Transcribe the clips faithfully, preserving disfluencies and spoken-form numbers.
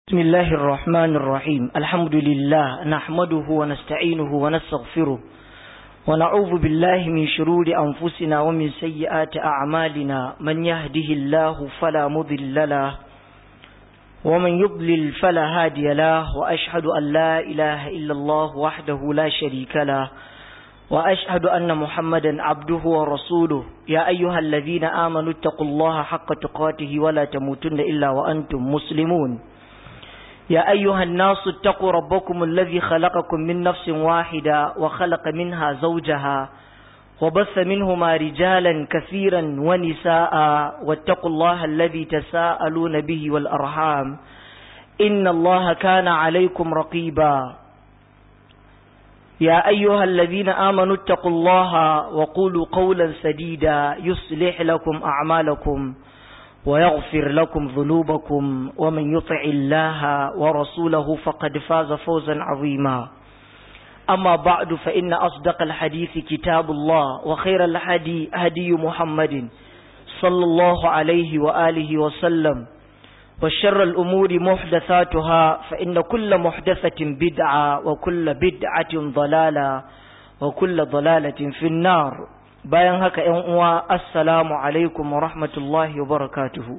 بسم الله الرحمن الرحيم الحمد لله نحمده ونستعينه ونستغفره ونعوذ بالله من شرور أنفسنا ومن سيئات أعمالنا من يهده الله فلا مضل له ومن يضلل فلا هادي له وأشهد أن لا إله إلا الله وحده لا شريك له وأشهد أن محمدا عبده ورسوله يا أيها الذين آمنوا اتقوا الله حق تقاته ولا تموتن إلا وأنتم مسلمون يا أيها الناس اتقوا ربكم الذي خلقكم من نفس واحدة وخلق منها زوجها وبث منهما رجالا كثيرا ونساء واتقوا الله الذي تساءلون به والأرحام إن الله كان عليكم رقيبا يا أيها الذين آمنوا اتقوا الله وقولوا قولا سديدا يصلح لكم أعمالكم ويغفر لكم ذنوبكم ومن يطع الله ورسوله فقد فاز فوزا عظيما أما بعد فإن أصدق الحديث كتاب الله وخير الهدي هدي محمد صلى الله عليه وآله وسلم وشر الأمور محدثاتها فإن كل محدثة بدعة وكل بدعة ضلالة وكل ضلالة في النار. bayan haka ‘yan uwa assalamu alaikum wa rahmatullahi wa barakatuhu.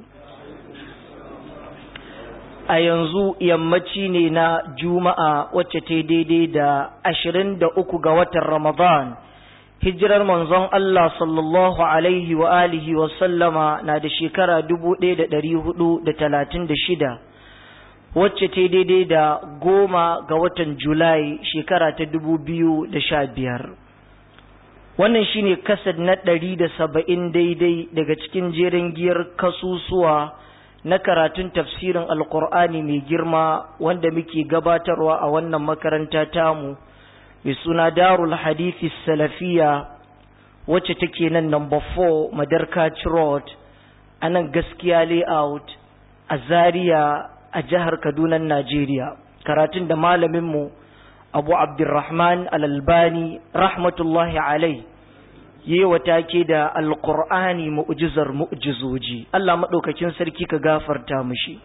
A yanzu yammaci ne na juma'a wacce ta daidai da ashirin da uku ga watan Ramadan, hijirar manzon Allah sallallahu alaihi wa alihi wa sallama na da shekara dubu ɗaya da ɗari hudu da talatin da shida, wacce ta daidai da goma ga watan Julai shekara ta dubu biyu da sha biyar. Wannan shine kasad na ɗari da saba'in daidai daga cikin jerin giyar kasusuwa na karatun tafsirin alkur'ani mai girma wanda muke gabatarwa a wannan makaranta tamu mai suna Darul Hadithi Salafiya wacce take nan number four Madarkaci Road a nan Gaskiya Layout a Zaria a jihar Kaduna, Najeriya. Karatun da malaminmu Abu Abdurrahman Al-Albani rahmatullahi alai yi wata ke da alƙur'ani mu'jizar mu'jizoji. Allah maɗaukakin sarki ka gafarta mushi.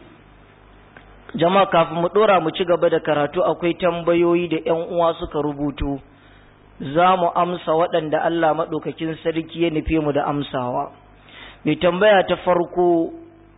Jama'a kafin mu ɗora mu ci gaba da karatu akwai tambayoyi da ‘yan uwa suka rubutu, za mu amsa waɗanda Allah maɗaukakin sarki ya nufe mu da amsawa. Mai tambaya ta farko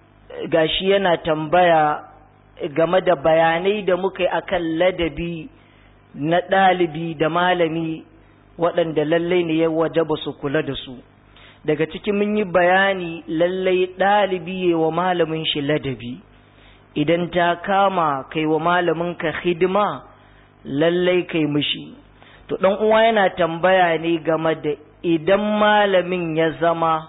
gashi yana tambaya game da bayanai da muka yi akan ladabi na ɗalibi da malami waɗanda lallai ne ya wajaba su kula da su. Daga cikin mun yi bayani lallai ɗalibi ya wa malamin shi ladabi, idan ta kama kai wa malamin ka hidima lallai kai mishi. To ɗan uwa yana tambaya ne game da idan malamin ya zama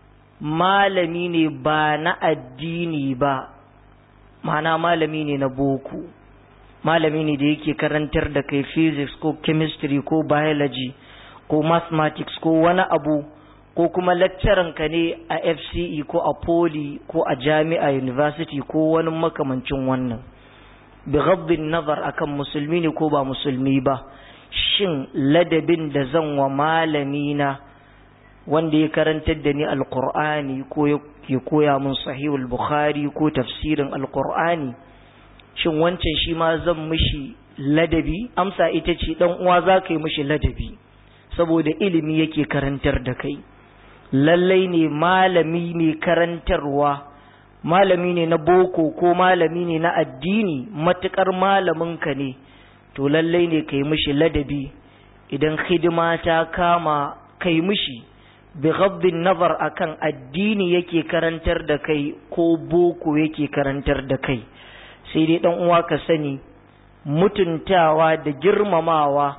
malami ne ba na addini ba, ma'ana malami ne na boko, malami ne da yake karantar da kai physics ko chemistry ko biology ko mathematics ko wani abu, ko kuma lecturer ka ne a F C E ko a poly ko a jami'a university ko wani makamancin wannan. Bi ghaddin nazar akan musulmi ne ko ba musulmi ba, shin ladabin da zan wa malami na wanda ya karantar da ni alqur'ani ko ya koya min sahihul bukhari ko tafsirin alqur'ani, shin wancan shi ma zan mishi ladabi? Amsa ita ce dan uwa za ka yi mishi ladabi saboda ilimi yake karantar da kai. Lallai ne malami ne karantarwa, malami ne na boko ko malami ne na addini, matukar malaminka ne to lallai ne ka yi mishi ladabi. Idan hidima ta kama kai mishi bi ghaddin nazar akan addini yake karantar da kai ko boko yake karantar da kai. Sai dai ɗan uwa ka sani mutuntawa da girmamawa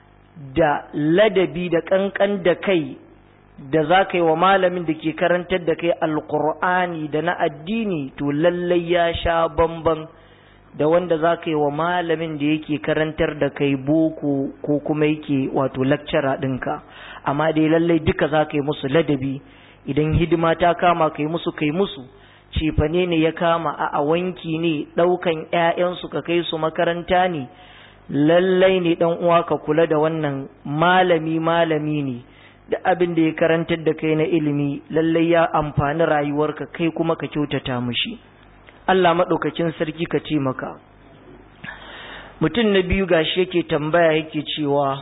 da ladabi da ƙanƙan da kai da za ka yi wa malamin da ke karantar da kai alƙur'ani da na addini to lallai ya sha bamban da wanda za ka yi wa malamin da yake karantar da kai boko ko kuma yake wato lakcara ɗinka. Amma dai lallai duka za ka yi musu ladabi. Idan hidima ta kama kai musu kai musu, cefane ne ya kama a wanki ne, ɗaukan ‘ya'yansu ka kai su makaranta ne, lallai ne ɗan uwa ka kula da wannan. Malami malami ne, da abin da ya karantar da kai na ilimi lallai ya amfani rayuwarka, kai kuma ka kyautata mushi. Allah maɗaukakin sarki ka taimaka. Mutum na biyu gashi yake tambaya yake cewa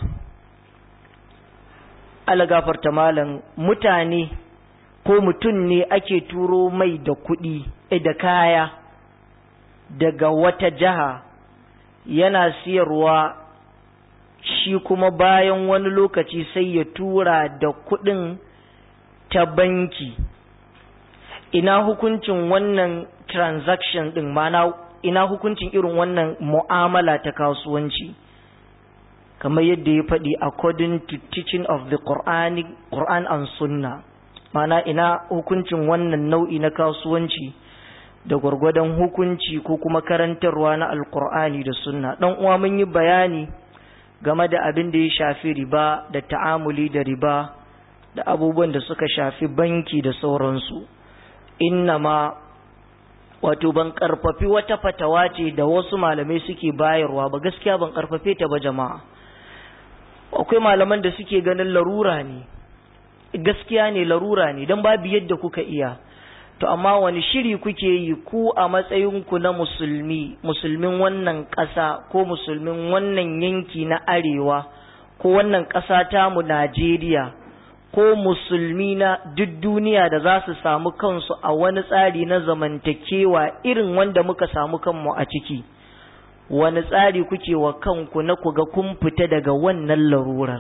Allah gafarta malam, mutane ko mutum ne ake turo mai da kuɗi da kaya daga wata jiha yana siyarwa, shi kuma bayan wani lokaci sai ya tura da kuɗin ta banki. Ina hukuncin wannan transaction ɗin, mana ina hukuncin irin wannan mu'amala ta kasuwanci? Kamar yadda ya faɗi, according to teaching of the Qur'an, Quran and Sunnah. Mana ina hukuncin wannan nau'i na kasuwanci da gwargwadon hukunci ko kuma karantarwa na Alƙur'ani da Sunna. Dan uwa, mun yi bayani game da abin da ya shafi riba da ta'amuli da riba da abubuwan da suka shafi banki da sauransu. Innama wato ban karfafi wata fatawa ce da wasu malamai suke bayarwa ba, gaskiya ban karfafe ta ba jama'a. Akwai malaman da suke ganin larura ne, gaskiya ne larura ne, don babu yadda kuka iya. To amma wani shiri kuke yi ku a matsayinku na musulmi, musulmin wannan ƙasa ko musulmin wannan yanki na arewa ko wannan ƙasa tamu Najeriya, ko musulmi na duk duniya da za su samu kansu a wani tsari na zamantakewa irin wanda muka samu kanmu a ciki? Wani tsari kuke wa kanku na kuga kun fita daga wannan larurar?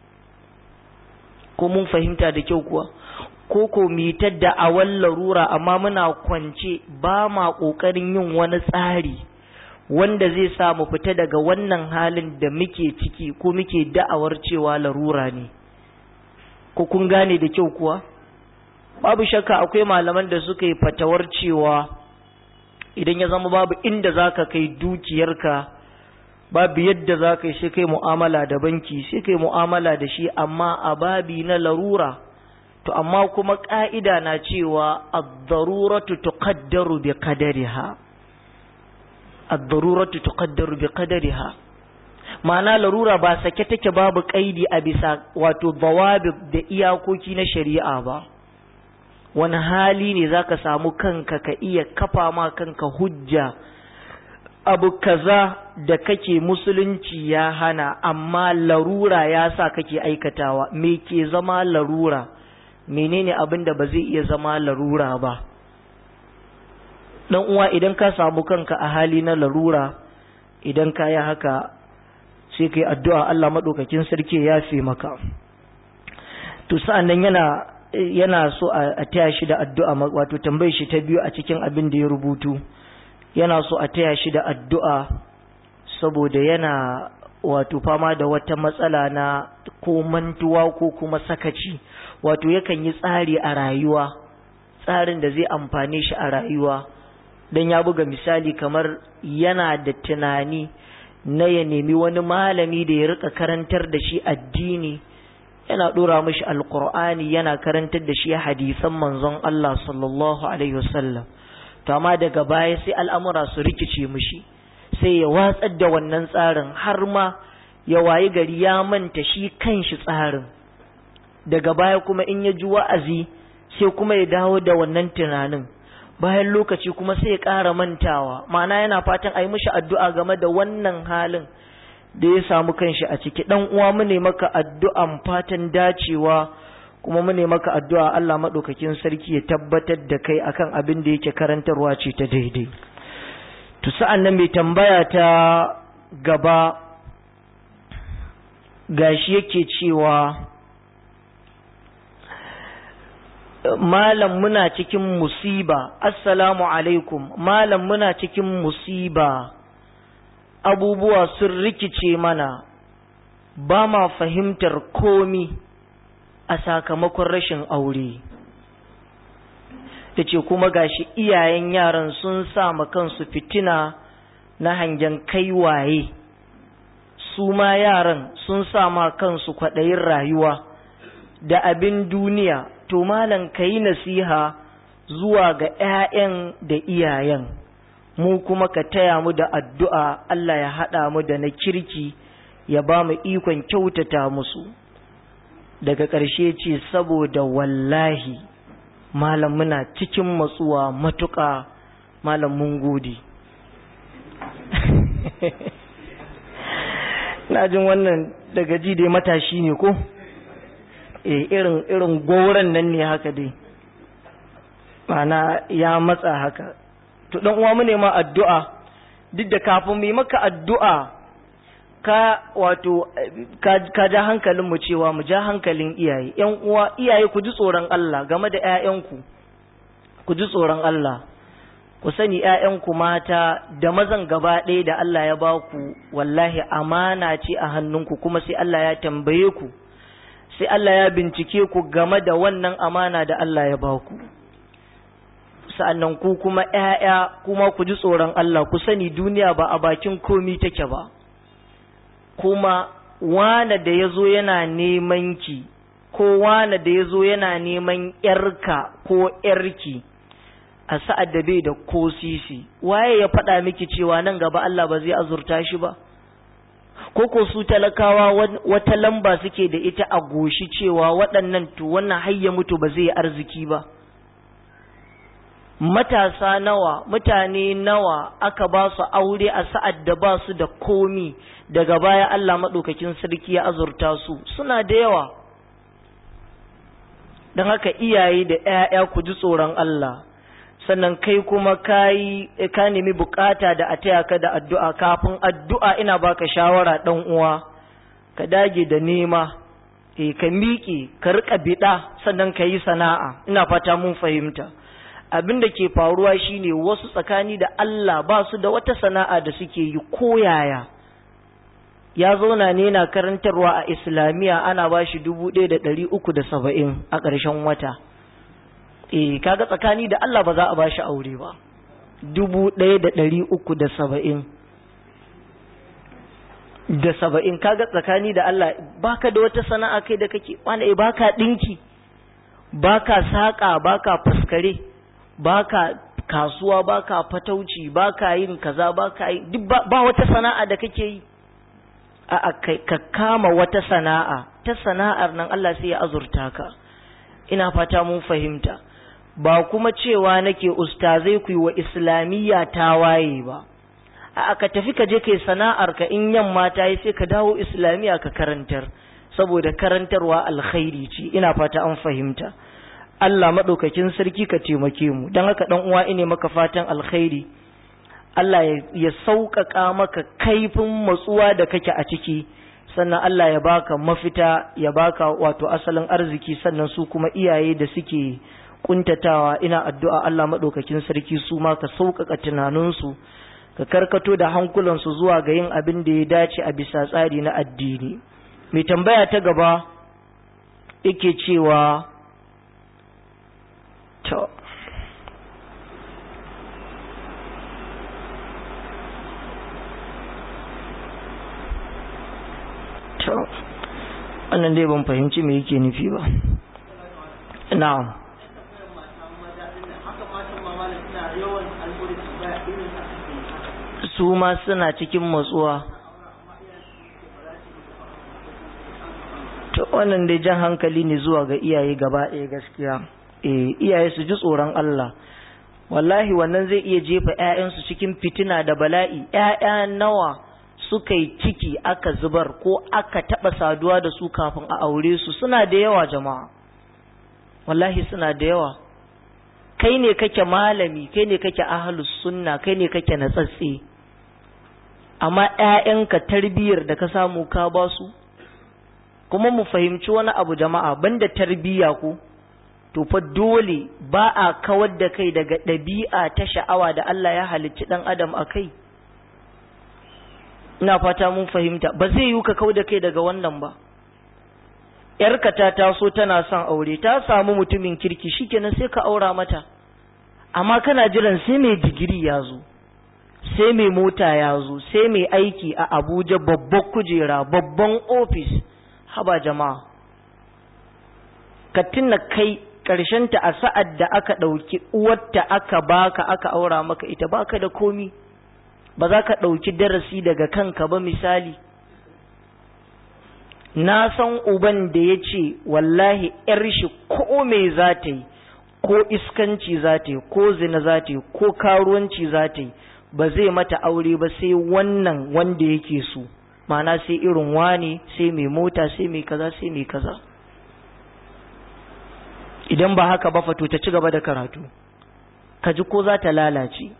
Ko mun fahimta da kyau kuwa? Ko ko mitar da awan larura amma muna kwance ba ma ƙoƙarin yin wani tsari wanda zai sa mu fita daga wannan halin da muke ciki ko muke da'awar cewa larura ne? Ko kun gane da kyau kuwa? Babu shakka akwai malaman da suka yi fatawar cewa idan ya zama babu inda zaka kai dukiyarka, babu yadda zaka yi sai kai mu'amala da banki, sai kai mu'amala da shi amma a babi na larura. To amma kuma ka'ida na cewa ad-daruratu tuqaddaru bi qadariha, ad-daruratu tuqaddaru bi qadariha. Ma'ana larura ba sake take babu kaidi a bisa wato bawabi da iyakoki na shari'a ba. Wani hali ne zaka samu kanka ka iya kafa ma kanka hujja, abu kaza da kake musulunci ya hana amma larura ya sa kake aikatawa. Me ke zama larura? Menene abin da ba zai iya zama larura ba? Dan uwa, idan ka samu kanka a hali na larura, idan ka yi haka sai kai addu'a Allah madaukakin sarki ya yafe maka. To sa'an nan yana yana so a taya shi da addu'a, wato tambayar shi ta biyu a cikin abin da ya rubutu, yana so a taya shi da addu'a saboda yana wato fama da wata matsala na ko mantuwa ko kuma sakaci. Wato yakan yi tsari a rayuwa, tsarin da zai amfane shi a rayuwa. Dan ya buga misali kamar yana da tunani na ya nemi wani malami da ya rika karantar da shi addini, yana dora mishi alqur'ani, yana karantar da shi hadisan manzon Allah sallallahu alaihi wasallam. To amma daga baya sai al'amura su rikice mishi, sai ya watsar da wannan tsarin, har ma ya wayi gari ya manta shi kanshi tsarin. Daga baya kuma in ya ji wa'azi sai kuma ya dawo da wannan tunanin, bayan lokaci kuma sai ya ƙara mantawa. Ma'ana yana fatan a yi mishi addu'a game da wannan halin da ya samu kanshi a ciki. Dan uwa, mu ne maka addu'an fatan dacewa, kuma mu ne maka addu'a Allah madaukakin sarki ya tabbatar da kai akan abin da yake karantarwa ce ta daidai. To sa'an nan mai tambaya ta gaba gashi yake cewa, Malam muna cikin musiba, assalamu alaikum, Malam muna cikin musiba, abubuwa sun rikice mana, ba ma fahimtar komi a sakamakon rashin aure. Ta ce kuma gashi iyayen yaran sun sa ma kansu fitina na hangen kai waye, su ma yaran sun sa ma kansu kwaɗayin rayuwa da abin duniya. To malam ka yi nasiha zuwa ga ‘ya'yan da iyayen, mu kuma ka taya mu da addu'a Allah ya haɗa mu da na kirki, ya ba mu ikon kyautata musu. Daga ƙarshe ce, saboda wallahi malam muna cikin matsuwa matuƙa, malam mun gode. Na jin wannan daga ji dai matashi ne ko eh irin irin goran nan ne haka dai, mana ya matsa haka. To dan uwa mu ne ma addu'a, duk da kafin mu yi maka addu'a ka wato ka, ka ja hankalin mu cewa mu ja hankalin iyaye. Yan uwa iyaye ku ji tsoron Allah game da ƴaƴanku, ku ji tsoron Allah. Ku sani ƴaƴanku mata da mazan gaba ɗaya da Allah ya ba ku wallahi amana ce a hannunku, kuma sai Allah ya tambaye ku, sai Allah ya bincike ku game da wannan amana da Allah ya ba ku. Sa'annan ku kuma ƴaƴa kuma ku ji tsoron Allah, ku sani duniya ba a bakin komi take ba. Kuma wane da ya zo yana neman ki, ko wane da ya zo yana neman ƴarka ko ƴarki a sa'ad da bai da ko sisi, waye ya faɗa miki cewa nan gaba Allah ba zai azurta shi ba? Ko ko su talakawa wata lamba suke da ita a goshi cewa waɗannan to wannan hayya mutu ba zai yi arziki ba? Matasa nawa, mutane nawa aka ba su aure a sa'ad da ba su da komi, daga baya Allah maɗaukakin sarki ya azurta su, suna da yawa. Don haka iyaye da ‘ya'ya ku ji tsoron Allah, sannan kai kuma ka nemi bukata da a taya ka da addu'a. Kafin addu'a ina baka shawara ɗan uwa, ka dage da nema, e, ka miƙe, ka riƙa biɗa, sannan ka yi sana'a. Ina fata mun fahimta. Abin da ke faruwa shine wasu tsakani da Allah ba su da wata sana'a da suke yi koyaya. Ya zauna ne na karantarwa a Islamiyya, ana ba shi dubu ɗaya da ɗari uku da saba'in a ƙarshen wata. Eh, kaga tsakani da Allah ba za a ba shi aure ba. Dubu ɗaya da ɗari uku da saba'in. Da saba'in, kaga tsakani da Allah baka da wata sana'a kai da kake, wanda baka ɗinki, baka saƙa, baka faskare, baka kasuwa, baka fatauci, baka yin kaza, baka yi duk ba wata sana'a da kake yi. A ka kama wata sana'a, ta sana'ar nan Allah sai ya azurta ka. Ina fata mun fahimta. Ba kuma cewa nake ustazai ku yi wa islamiyya tawaye ba. A ka tafi ka je kai sana'ar ka, in yamma ta yi sai ka dawo islamiyya ka karantar, saboda karantarwa alkhairi ce. Ina fata an fahimta. Allah maɗaukakin sarki ka taimake mu. Don haka ɗan uwa ine maka fatan alkhairi. Allah ya sauƙaƙa maka kaifin matsuwa da kake a ciki, sannan Allah ya baka mafita, ya baka wato asalin arziki, sannan su kuma iyaye da suke kuntatawa, ina addu'a Allah maɗaukakin sarki su ma ka sauƙaƙa tunaninsu, ka karkato da hankulansu zuwa ga yin abin da ya dace a bisa tsari na addini. Mai tambaya ta gaba yake cewa to to wannan dai ban fahimci me yake nufi ba. Na'am. Su ma suna cikin matsuwa. To wannan dai jan hankali ne zuwa ga iyaye gaba ɗaya gaskiya. Eh, iyaye su ji tsoron Allah. Wallahi wannan zai iya jefa ƴaƴansu cikin fitina da bala'i. ƴaƴa nawa suka yi ciki aka zubar ko aka taɓa saduwa da su kafin a aure su, suna da yawa jama'a. Wallahi suna da yawa. Kai ne kake malami, kai ne kake ahlus sunna, kai ne kake natsatse, amma ƴaƴanka tarbiyyar da ka samu ka ba su. Kuma mu fahimci wani abu jama'a, banda tarbiyya ko to fa dole ba a kawar da kai daga ɗabi'a ta sha'awa da Allah ya halicci ɗan adam a kai. Ina fata mun fahimta. Ba zai yi ka kawar da kai daga wannan ba. ‘Yarka ta taso tana son aure, ta samu mutumin kirki, shikenan sai ka aura mata. Amma kana jiran sai mai digiri ya zo, sai mai mota ya zo, sai mai aiki a Abuja, babban kujera, babban ofis. Haba jama'a, ka tuna kai ƙarshenta a sa'ad da aka ɗauki uwarta aka baka aka aura maka ita, baka da komi, ba za ka ɗauki darasi daga kanka ba. Misali, na san uban da ya ce wallahi ‘yar shi ko me za ta yi, ko iskanci za ta yi ko zina za ta yi ko karuwanci za ta yi ba zai mata aure ba sai wannan wanda yake so, ma'ana sai irin wani, sai mai mota, sai mai kaza, sai mai kaza. Idan ba haka ba fato ta ci gaba da karatu, ka ji ko za ta lalace,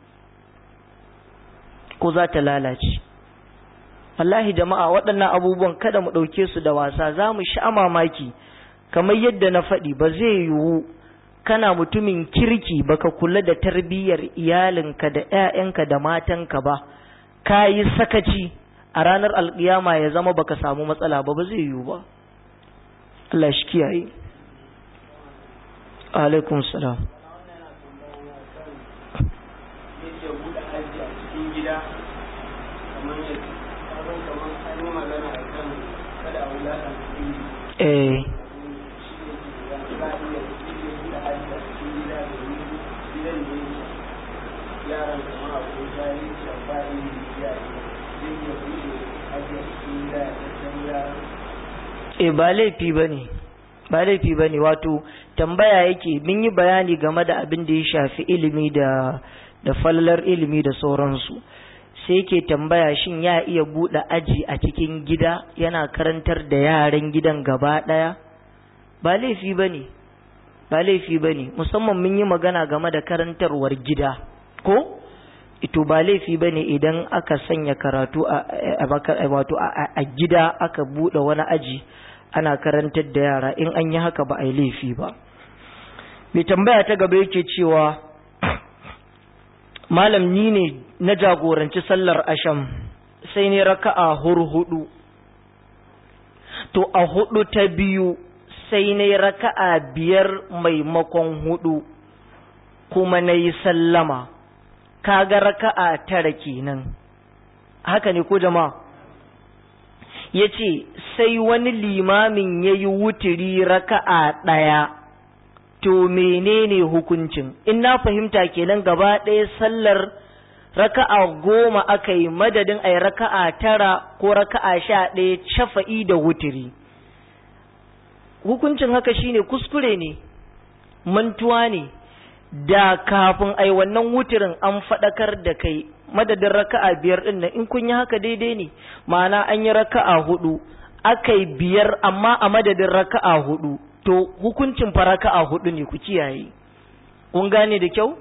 ko za ta lalace. Wallahi jama'a, waɗannan abubuwan kada mu ɗauke su da wasa, za mu sha mamaki. Kamar yadda na faɗi, ba zai yiwu kana mutumin kirki baka kula da tarbiyyar iyalinka da ƴaƴanka da matanka ba, ka yi sakaci a ranar alƙiyama ya zama baka samu matsala ba, ba zai yiwu ba. Allah shi kiyaye. Alaikum salam. Eh. E ba laifi ba ne, ba laifi ba ne, wato tambaya yake mun yi bayani game da abin da ya shafi ilimi da da falalar ilimi da sauransu, sai yake tambaya shin ya iya buɗe aji a cikin gida yana karantar da yaran gidan gaba ɗaya? Ba laifi ba ne, ba laifi ba ne, musamman mun yi magana game da karantarwar gida, ko? Ito ba laifi ba ne idan aka sanya karatu a gida aka buɗe wani aji ana karantar da yara, in an yi haka ba a yi laifi ba. Mai tambaya ta gaba yake cewa malam ni ne na jagoranci sallar asham sai ne raka'a hurhudu, to a hudu ta biyu sai ne raka'a biyar maimakon hudu kuma na yi sallama, kaga raka'a tara kenan, haka ne ko jama'a? Ya ce sai wani limamin ya yi wutiri raka'a ɗaya, to menene hukuncin? In na fahimta kenan gaba ɗaya sallar raka'a goma aka yi madadin a yi raka'a tara ko raka'a sha ɗaya shafa'i da wutiri. Hukuncin haka shine kuskure ne, mantuwa ne, da kafin ai wannan wutirin an faɗakar da kai madadin raka'a biyar ɗin nan, in kun yi haka daidai ne, ma'ana an yi raka'a hudu aka yi biyar amma a madadin raka'a hudu, to hukuncin fa raka'a hudu ne, ku kiyaye. Kun gane da kyau?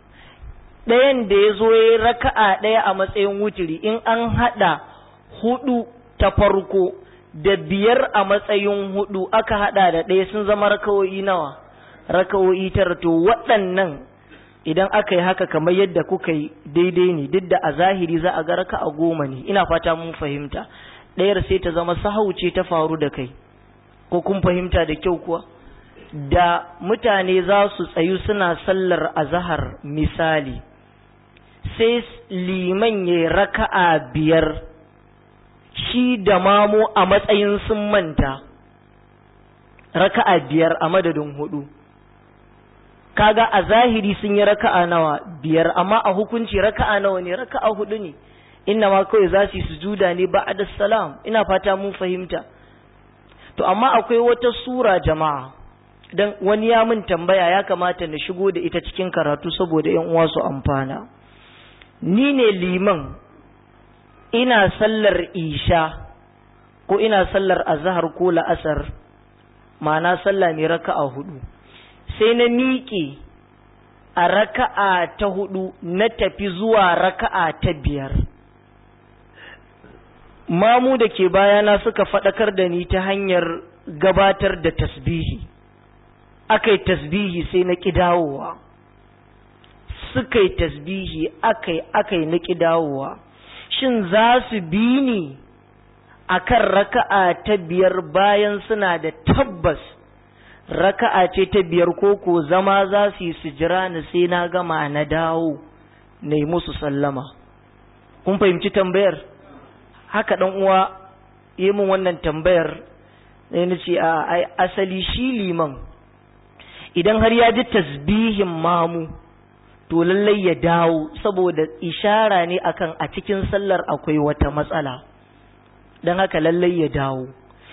Ɗayan da ya zo ya yi raka'a ɗaya a matsayin wutiri, in an haɗa hudu ta farko da biyar a matsayin hudu aka haɗa da ɗaya sun zama raka'o'i nawa? Raka'o'i tara. To waɗannan idan aka yi haka kamar yadda kuka yi daidai ne, duk da a zahiri za a ga raka'a goma ne, ina fata mun fahimta. Ɗayar sai ta zama sahau ce ta faru da kai, ko kun fahimta da kyau kuwa? Da mutane za su tsayu suna sallar azahar misali, sai liman ya raka'a biyar shi da mamu a matsayin sun manta, raka'a biyar a madadin hudu, kaga a zahiri sun yi raka'a nawa? Biyar, amma a hukunci raka'a nawa ne? Raka'a hudu ne. Inna ma kawai za su yi sujuda ne ba'da salam. Ina fata mun fahimta. To amma akwai wata sura jama'a, dan wani ya mun tambaya, ya kamata na shigo da ita cikin karatu saboda ƴan uwa su amfana. Ni ne liman, ina sallar isha ko ina sallar azhar ko la'asar, ma'ana sallah ne raka'a hudu, sai na miƙe a raka'a ta hudu na tafi zuwa raka'a ta biyar. Mamu da ke bayana suka faɗakar da ni ta hanyar gabatar da tasbihi, akai tasbihi sai na ƙi dawowa, suka yi tasbihi akai akai na ƙi dawowa. Shin za su bi ni a kan raka'a ta biyar bayan suna da tabbas raka'a ce ta biyar, ko ko zama za su yi su jira ni sai na gama na dawo na yi musu sallama? Kun fahimci tambayar? Haka ɗan uwa yi min wannan tambayar, sai na ce a asali shi liman idan har ya ji tasbihin mamu to lallai ya dawo, saboda ishara ne akan a cikin sallar akwai wata matsala, don haka lallai ya dawo.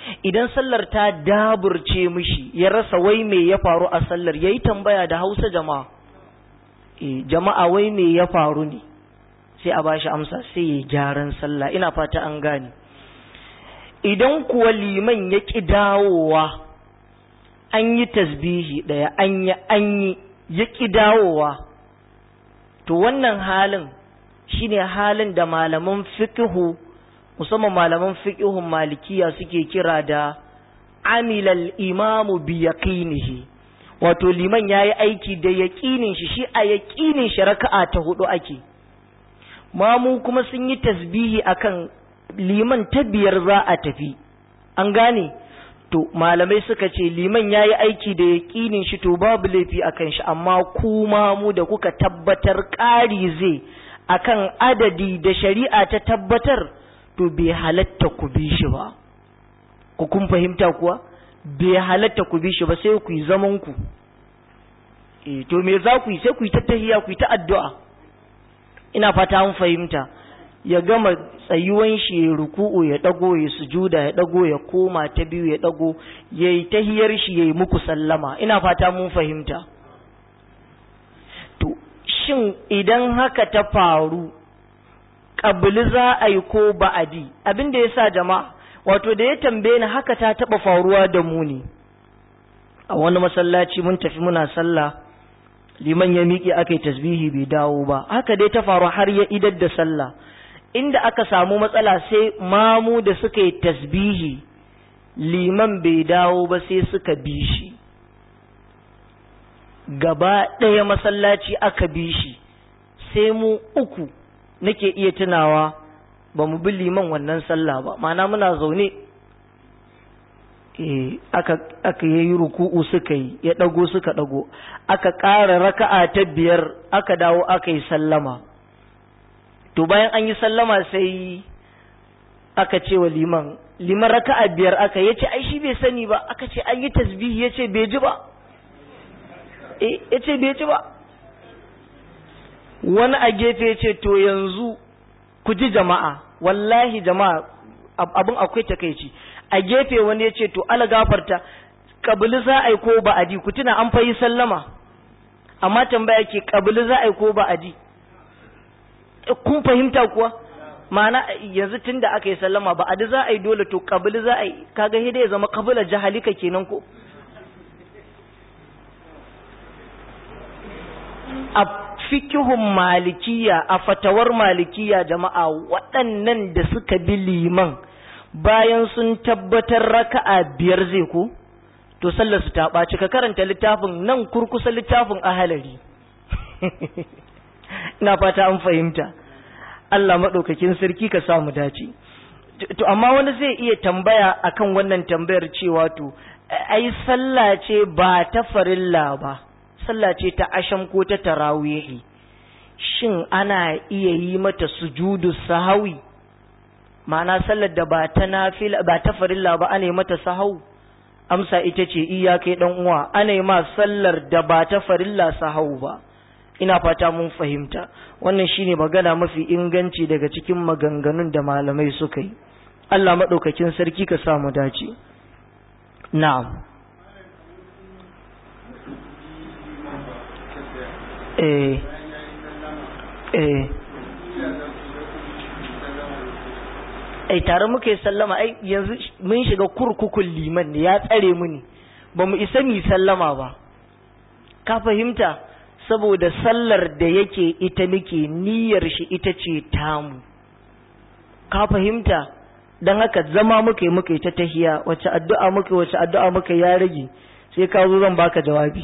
idan sallar ta daburce mishi ya rasa wai me ya faru a sallar yayi tambaya da Hausa jama'a eh jama'a wai me ya faru ne sai a bashi amsa sai ya gyaran sallah ina fata an gane idan kuwa liman ya ki dawowa an yi tasbihi daya an yi an yi ya ki dawowa to wannan halin shine halin da malaman fiqhu musamman malaman fiqhun malikiya suke kira da amilal imamu bi yaqinihi wato liman yayi aiki da yaqinin shi shi a yaqinin shi raka'a ta hudu ake mamu kuma sun yi tasbihi akan liman ta biyar za a tafi an gane to malamai suka ce liman yayi aiki da yaqinin shi to babu laifi akan shi amma ku mamu da kuka tabbatar ƙari zai akan adadi da shari'a ta tabbatar to bai halatta ku bi shi ba ku kun fahimta kuwa bai halatta ku bi shi ba sai ku yi zaman ku eh to me za ku yi sai ku yi ta tahiyya ku yi ta addu'a ina fata an fahimta ya gama tsayuwan shi ya ruku'u ya dago ya sujuda ya dago ya koma ta biyu ya dago yayi tahiyar shi yayi muku sallama ina fata mun fahimta to shin idan haka ta faru ƙabili za a yi ko ba'adi abin da ya sa jama'a wato da ya tambaye ni haka ta taɓa faruwa da mu ne a wani masallaci mun tafi muna sallah liman ya miƙe aka yi tasbihi bai dawo ba haka dai ta faru har ya idar da sallah inda aka samu matsala sai mamu da suka yi tasbihi liman bai dawo ba sai suka bi shi gaba ɗaya masallaci aka bi shi sai mu uku nake iya tunawa ba mu bi liman wannan sallah ba ma'ana muna zaune eh aka aka yayi ruku'u suka yi ya dago suka dago aka ƙara raka'a ta biyar aka dawo aka yi sallama to bayan an yi sallama sai aka ce wa liman liman raka'a biyar aka yace ai shi bai sani ba aka ce an yi tasbihi yace bai ji ba eh yace bai ji ba wani a gefe ce to yanzu ku ji jama'a wallahi jama'a abin akwai takeici a gefe wani ya ce to ala gafarta kabili za a yi ko ba adi ku tuna an fayi sallama amma tambaya ke kabili za a yi ko ba adi kun fahimta kuwa ma'ana yanzu tun da aka yi sallama ba adi za a yi dole to kabili za a yi kaga hidai ya zama kabila jahalika kenan ko a fikihun malikiya a fatawar malikiya jama'a waɗannan da suka bi liman bayan sun tabbatar raka'a biyar zai ko to sallar su ta ɓaci ka karanta littafin nan kurkusa littafin ahalari ina fata an fahimta Allah maɗaukakin sarki ka samu dace to amma wani zai iya tambaya akan wannan tambayar cewa to ai sallah ce ba ta farilla ba sallah ce ta asham ko ta tarawihi shin ana iya yi mata sujudu sahawi ma'ana sallar da ba ta nafila ba ta farilla ba ana yi mata sahau amsa ita ce iya kai dan uwa ana yi ma sallar da ba ta farilla sahau ba ina fata mun fahimta wannan shine magana mafi inganci daga cikin maganganun da malamai suka yi Allah madaukakin sarki ka sa mu dace na'am eh eh ai tare muke sallama ai yanzu mun shiga kurkukun liman ne ya tsare mu ne ba mu isa mi sallama ba ka fahimta saboda sallar da yake ita nake niyyar shi ita ce tamu ka fahimta dan haka zama muke muke ta tahiya wace addu'a muke wace addu'a muke ya rage sai ka zo zan baka jawabi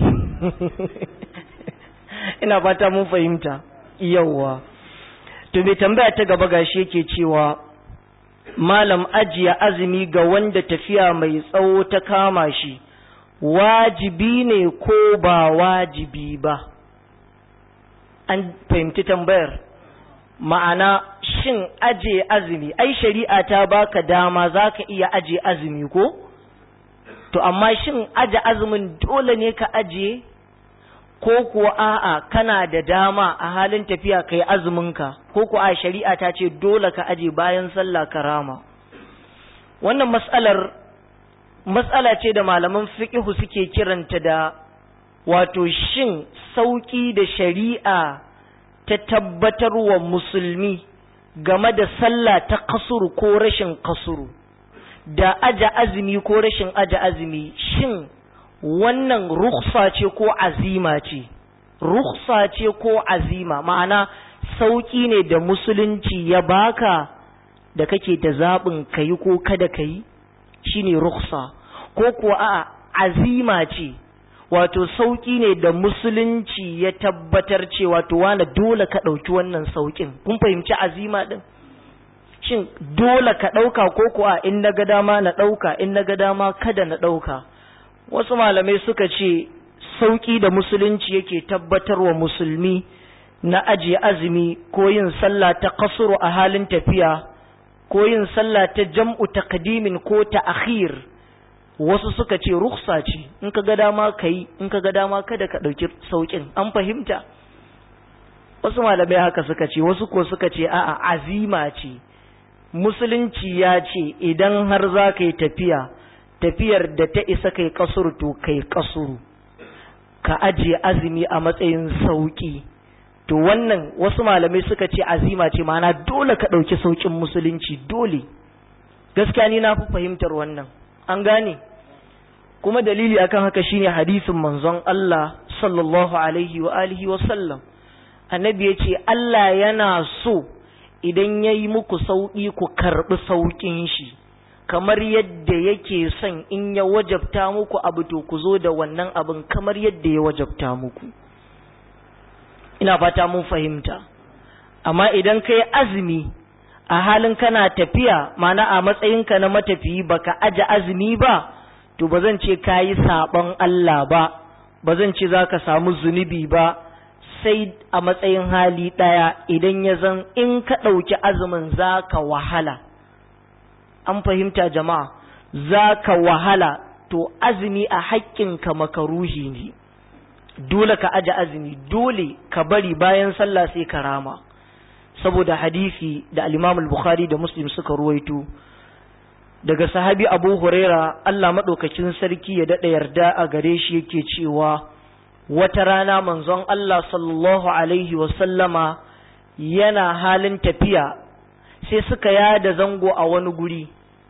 ina fata mun fahimta yawa to bai tambaya ta gaba gashi yake cewa malam ajiya azumi ga wanda tafiya mai tsawo ta kama shi wajibi ne ko ba wajibi ba an fahimci tambayar ma'ana shin aje azumi ai shari'a ta baka dama zaka iya aje azumi ko to amma shin aje azumin dole ne ka aje ko kuwa a'a kana da dama a halin tafiya kai azuminka ko kuwa a shari'a ta ce dole ka aje bayan sallah karama wannan mas'alar matsala ce da malaman fiqh suke kiranta da wato shin sauki da shari'a ta tabbatar wa musulmi game da sallah ta kasuru ko rashin kasuru da aja azumi ko rashin aja azumi, shin wannan rukhsa ce ko azima ce? Rukhsa ce ko azima, ma'ana sauki ne da musulunci ya baka da kake da zaɓin kayi ko kada kayi, shine rukhsa, ko kuwa a azima ce, wato sauki ne da musulunci ya tabbatar cewa to wani dole ka ɗauki wannan saukin. Kun fahimci azima ɗin? Shin dole ka ɗauka ko kuwa in na ga dama na ɗauka, in na ga dama kada na ɗauka? Wasu malamai suka ce sauki da musulunci yake tabbatar wa musulmi na ajiye azumi ko yin sallah ta kasuru a halin tafiya ko yin sallah ta jam'u taqdimin ko ta akhir, wasu suka ce rukhsa ce, in ka ga dama kai, in ka ga dama kada ka ɗauki saukin. An fahimta? Wasu malamai haka suka ce, wasu ko suka ce a'a azima ce. Musulunci ya ce idan har za ka yi tafiya, tafiyar da ta isa kai kasuru to kai kasuru, ka ajiye azumi a matsayin sauki. To wannan wasu malamai suka ce azima ce, ma'ana dole ka ɗauki saukin musulunci, dole. Gaskiya ni na fi fahimtar wannan, an gane? Kuma dalili akan haka shine hadisin manzon Allah sallallahu alaihi wa alihi wa sallam. Annabi ya ce Allah yana so idan ya yi muku sauƙi ku karɓi sauƙin shi, kamar yadda yake son in ya wajabta muku abu to ku zo da wannan abin kamar yadda ya wajabta muku. Ina fata mun fahimta. Amma idan ka yi azumi a halin kana tafiya, mana a matsayinka na matafiyi baka aje azumi ba, to ba zan ce ka yi saɓon Allah ba, ba zan ce za ka samu zunubi ba, sai a matsayin hali ɗaya idan ya zan in ka ɗauki azumin za ka wahala. An fahimta jama'a? Za ka wahala, to azumi a haƙƙinka makaruhi ne, dole ka aje azumi, dole ka bari bayan sallah sai ka rama, saboda hadisi da al-Imam al-Bukhari da Muslim suka ruwaito daga sahabi Abu Huraira, Allah madaukakin sarki ya dada yarda a gare shi, yake cewa wata rana manzon Allah sallallahu alaihi wa sallama yana halin tafiya, sai suka yada zango a wani guri,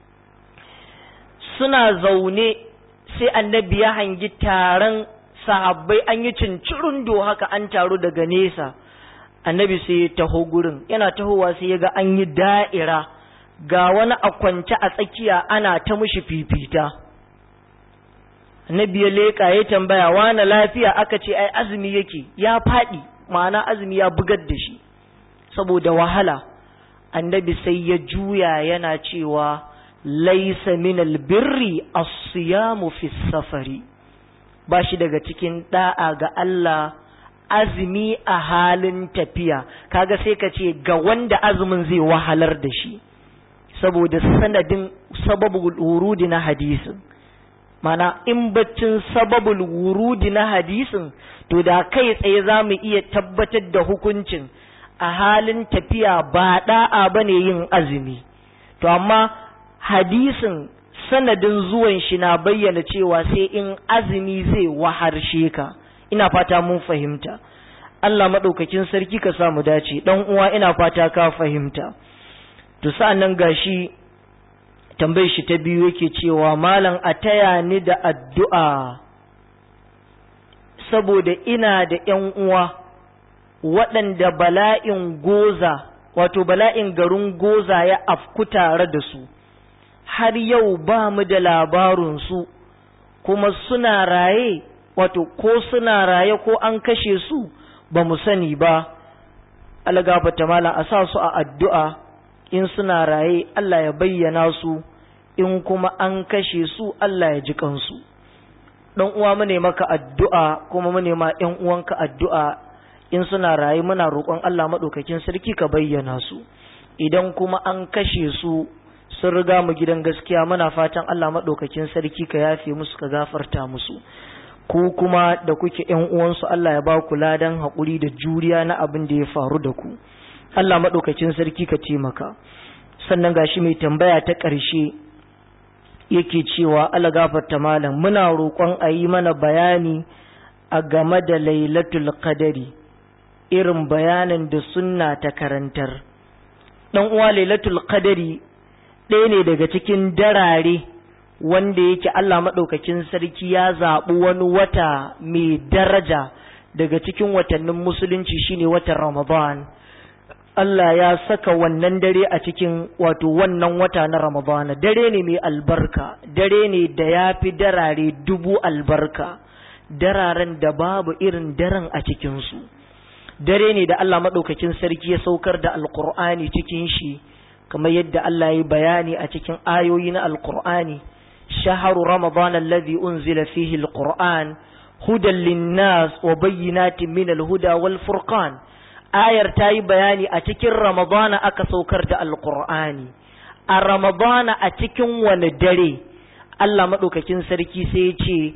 suna zaune sai annabi ya hangi taron sahabbai an yi cincirundo haka an taru daga nesa. Annabi sai ya taho gurin, yana tahowa sai ya ga an yi da'ira, ga wani a kwance a tsakiya ana ta mushi fifita. Annabi ya leƙa ya tambaya, wani lafiya? Aka ce ai azumi yake, ya faɗi, ma'ana azumi ya bugar da shi saboda wahala. Annabi sai ya juya yana cewa laisa minal birri as-siyamu fi safari, ba shi daga cikin da'a ga Allah azumi a halin tafiya. Kaga sai ka ce ga wanda azumin zai wahalar da shi, saboda sanadin sababul wurudi na hadisin. Mana in baccin sababul wurudi na hadisin, to da kai tsaye za mu iya tabbatar da hukuncin a halin tafiya ba da'a bane yin azumi. To amma hadisin sanadin zuwan shi na bayyana cewa sai in azumi zai waharshe ka. Ina fata mun fahimta. Allah madaukakin sarki ka samu dace. Dan uwa ina fata ka fahimta. To sa'annan gashi tambayar shi ta biyu yake cewa malam a taya ni da addu'a saboda ina da ƴan uwa waɗanda bala'in goza, wato bala'in garin goza ya afku tare da su, har yau ba mu da labarinsu, kuma suna raye, wato ko suna raye ko an kashe su ba mu sani ba. Algafata mala a sa su a addu'a, in suna raye Allah ya bayyana su, in kuma an kashe su Allah ya ji kansu. Dan uwa mu ne maka addu'a, kuma mu ne ma ƴan uwanka addu'a, in suna raye muna roƙon Allah madaukakin sarki ka bayyana su, idan kuma an kashe su sun riga mu gidan gaskiya muna fatan Allah madaukakin sarki ka yafe musu, ka gafarta musu. Ku kuma da kuke ƴan uwansu Allah ya ba ku ladan haƙuri da juriya na abin da ya faru da ku. Allah madaukakin sarki ka taimaka. Sannan gashi mai tambaya ta ƙarshe yake cewa ala gafarta malam muna roƙon a yi mana bayani a game da lailatul qadari irin bayanin da sunna ta karantar. Dan uwa, lailatul qadari ɗaya ne daga cikin darare wanda yake Allah maɗaukakin sarki ya zaɓi wani wata mai daraja daga cikin watannin musulunci shine watan Ramadan. Allah ya saka wannan dare a cikin wato wannan wata na Ramadan. Dare ne mai albarka, dare ne da ya fi darare dubu albarka, dararen da babu irin daren a cikinsu. Dare ne da Allah maɗaukakin sarki ya saukar da Alƙur'ani cikin shi, kamar yadda Allah ya yi bayani a cikin ayoyi na Alƙur'ani. Shaharu Ramadan alladhi unzila fihi alquran hudan linnas wa bayyinatin min alhuda wal furqan. Ayar ta yi bayani a cikin Ramadana aka saukar da Alqur'ani. A Ramadana a cikin wani dare Allah madaukakin sarki sai ya ce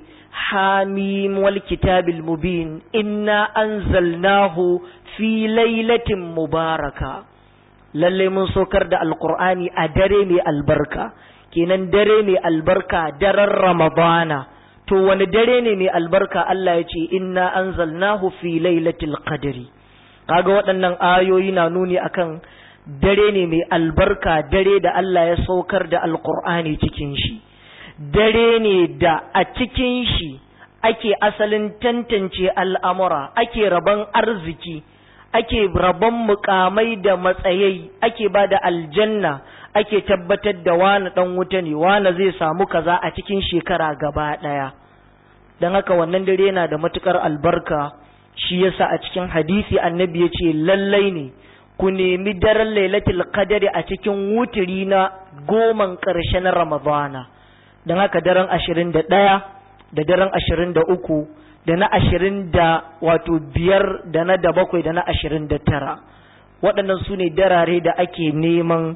Hamim wal kitabil mubin inna anzalnahu fi lailatin mubaraka. Lalle mun saukar da Alqur'ani a dare mai albarka. Kenan dare mai albarka daren Ramadana. To wani dare ne mai albarka? Allah ya ce inna anzalnahu fi lailatul qadri. Kaga waɗannan ayoyi na nuni akan dare ne mai albarka, dare da Allah ya saukar da Alqur'ani cikin shi. Dare ne da a cikin shi ake asalin tantance al'amura, ake rabon arziki, ake rabon mukamai da matsayai, ake ba da aljanna, ake tabbatar da wani ɗan wuta ne, wani zai samu kaza a cikin shekara gaba ɗaya. Don haka wannan dare yana da matuƙar albarka, shi yasa a cikin hadisi annabi ya ce lallai ne ku nemi daren lailatul qadari a cikin wutiri na goman ƙarshe na Ramadana. Don haka daren ashirin da ɗaya da daren ashirin da uku da na ashirin da wato biyar da na da bakwai da na ashirin da tara, waɗannan su ne darare da ake neman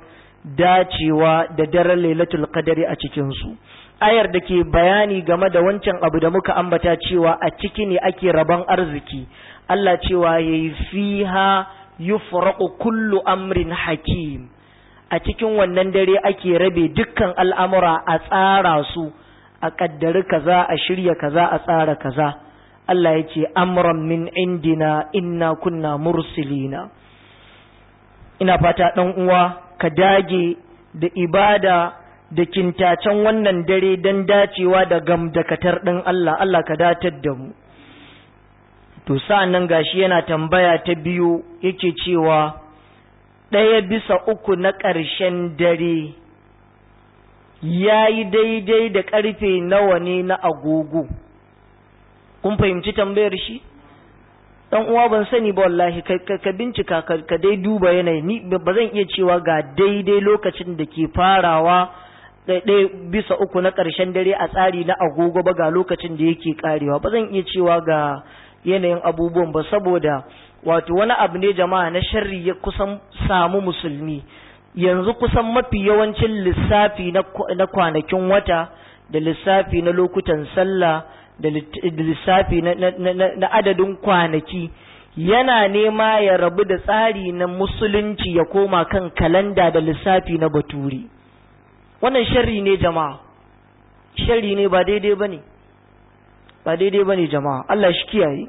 dacewa da daren lailatul qadari a cikinsu. Ayar da ke bayani game da wancan abu da muka ambata cewa a ciki ne ake rabon arziki, Allah cewa yayi fiha yufraqu kullu amrin hakim. A cikin wannan dare ake rabe dukkan al'amura, a tsara su, a kaddari kaza, a shirya kaza, a tsara kaza. Allah ya ce amran min indina inna kunna mursilina. Ina fata ɗan uwa ka dage da ibada da kintacen wannan dare don dacewa da gamdakatar ɗin Allah, Allah ka datar da mu. To sa'an nan gashi yana tambaya ta biyu yake cewa ɗaya bisa uku na ƙarshen dare ya yi daidai da ƙarfe nawa ne na agogo. Kun fahimci tambayar shi? Dan uwa ban sani ba wallahi, ka bincika ka dai duba yanayi, ni ba zan iya cewa ga daidai lokacin da ke farawa ɗaya bisa uku na ƙarshen dare a tsari na agogo ba ga lokacin da yake karewa. Ba zan iya cewa ga yanayin abubuwan ba, saboda wato wani abu ne jama'a na sharri ya kusan samu musulmi yanzu. Kusan mafi yawancin lissafi na kwanakin wata da lissafi na lokutan sallah da lissafi na adadin kwanaki yana nema ya rabu da tsari na musulunci ya koma kan kalanda da lissafi na baturi. Wannan sharri ne jama'a, sharri ne, ba daidai bane, ba daidai bane jama'a, Allah shi kiyaye.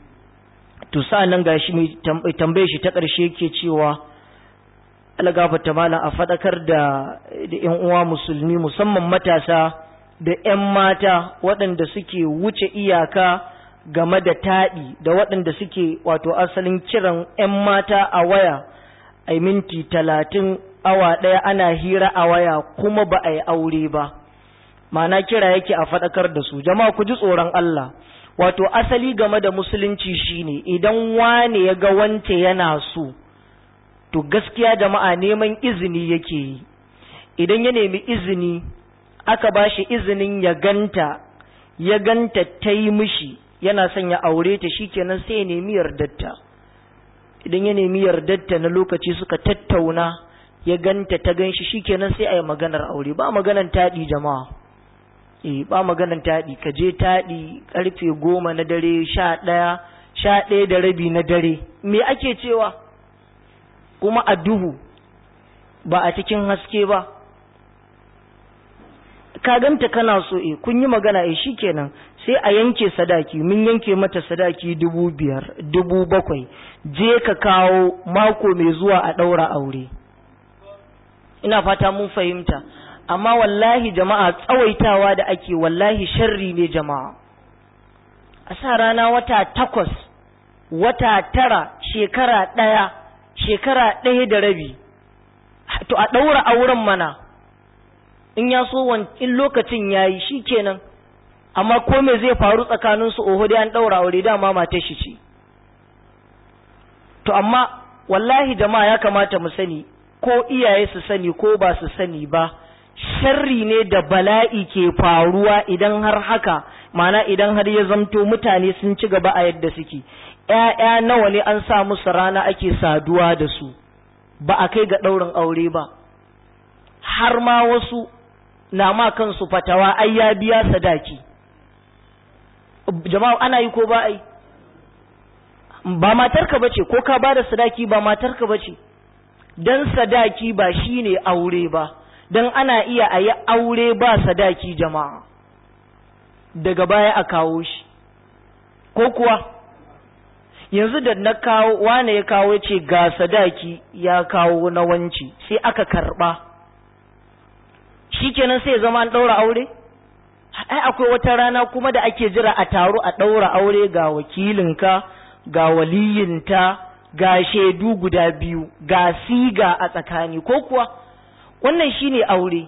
To sa'an nan gashi mai tambaye shi ta ƙarshe yake cewa Allah gafarta malam a faɗakar da da ƴan uwa musulmi musamman matasa da ƴan mata waɗanda suke wuce iyaka game da taɗi, da waɗanda suke wato asalin kiran ƴan mata a waya ai minti talatin awa ɗaya ana hira a waya kuma ba a yi aure ba. Ma'ana kira yake a faɗakar da su, jama'a ku ji tsoron Allah. Wato asali game da musulunci shine idan wane ya ga wance yana so, to gaskiya jama'a neman izini yake yi. Idan ya nemi izini aka ba shi izinin ya ganta, ya ganta ta yi mishi yana son ya aure ta, shikenan sai ya nemi yardarta. Idan ya nemi yardarta na lokaci suka tattauna, ya ganta ta ganshi, shikenan sai a yi maganar aure. Ba maganar taɗi jama'a, eh ba maganar taɗi. Ka je taɗi karfe goma na dare, sha ɗaya sha ɗaya da rabi na dare, me ake cewa? Kuma a duhu, ba a cikin haske ba. ka ganta kana so eh kun yi magana eh shikenan sai a yanke sadaki, mun yanke mata sadaki dubu biyar dubu bakwai, je ka kawo mako mai zuwa a ɗaura aure. Ina fata mun fahimta. Amma wallahi jama'a tsawaitawa da ake wallahi sharri ne jama'a. A sa rana wata takwas, wata tara, shekara ɗaya, shekara ɗaya da rabi, to a ɗaura auren mana, in ya so in lokacin ya yi shi kenan, amma ko me zai faru tsakaninsu oho dai an ɗaura aure dama matar shi ce. To amma wallahi jama'a ya kamata mu sani, ko iyaye su sani ko ba su sani ba, sharri ne da bala'i ke faruwa idan har haka, mana idan har ya zamto mutane sun ci gaba a yadda suke. ‘Ya'ya nawa ne an sa musu rana ake saduwa da su, ba a kai ga ɗaurin aure ba, har ma wasu na ma kansu fatawa ai ya biya sadaki. Jama'a ana yi ko ba ai? Ba matarka bace, ko ka ba da sadaki ba matarka bace, dan sadaki ba shine aure ba, dan ana iya a yi aure ba sadaki jama'a, daga baya a kawo shi, ko kuwa? Yanzu da na kawo, wane ya kawo ce ga sadaki ya kawo na wanci, sai aka karba, shi kenan sai zama an ɗaura aure? Ai akwai wata rana kuma da ake jira a taro a ɗaura aure, ga wakilinka, ga waliyinta, ga shaidu guda biyu, ga siga a tsakani, ko kuwa? Wannan shine aure.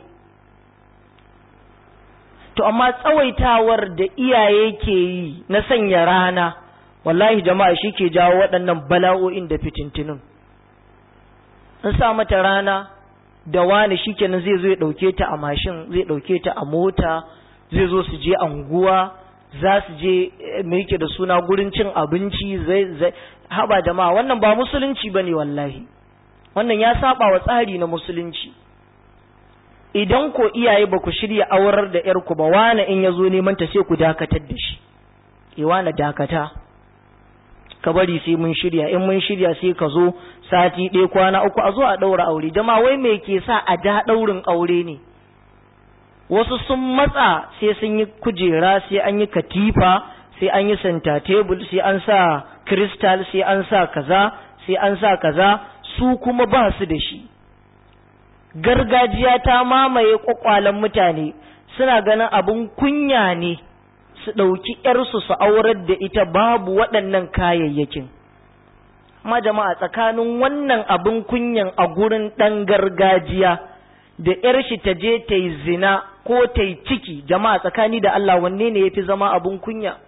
To amma tsawaitawar da iyaye ke yi na sanya rana, wallahi jama'a shi ke jawo waɗannan bala'o'in da fitintinin. An sa mata rana da wani shi kenan zai zo ya ɗauke ta a mashin, zai ɗauke ta a mota, zai zo su je anguwa, za su je me yake da suna gurin cin abinci, zai zai haba jama'a, wannan ba musulunci bane wallahi. Wannan ya saba wa tsari na musulunci. Idan ko iyaye ba ku shirya aurar da ‘yarku ba, wane in ya zo neman ta sai ku dakatar da shi, e wane dakata, ka bari sai mun shirya, in mun shirya sai ka zo sati ɗaya kwana uku a zo a ɗaura aure. Jama'a wai me ke sa a da ɗaurin aure ne? Wasu sun matsa sai sun yi kujera, sai an yi katifa, sai an yi center table, sai an sa crystal, sai an sa kaza, sai an sa kaza, su kuma ba su da shi. Gargajiya ta mamaye kwakwalen mutane, suna ganin abun kunya ne su ɗauki ‘yarsu su aurar da ita babu waɗannan kayayyakin. Ma jama'a, tsakanin wannan abun kunyan a gurin ɗan gargajiya da ‘yar shi ta je ta yi zina ko ta yi ciki, jama'a tsakani da Allah wanne ne ya fi zama abun kunya?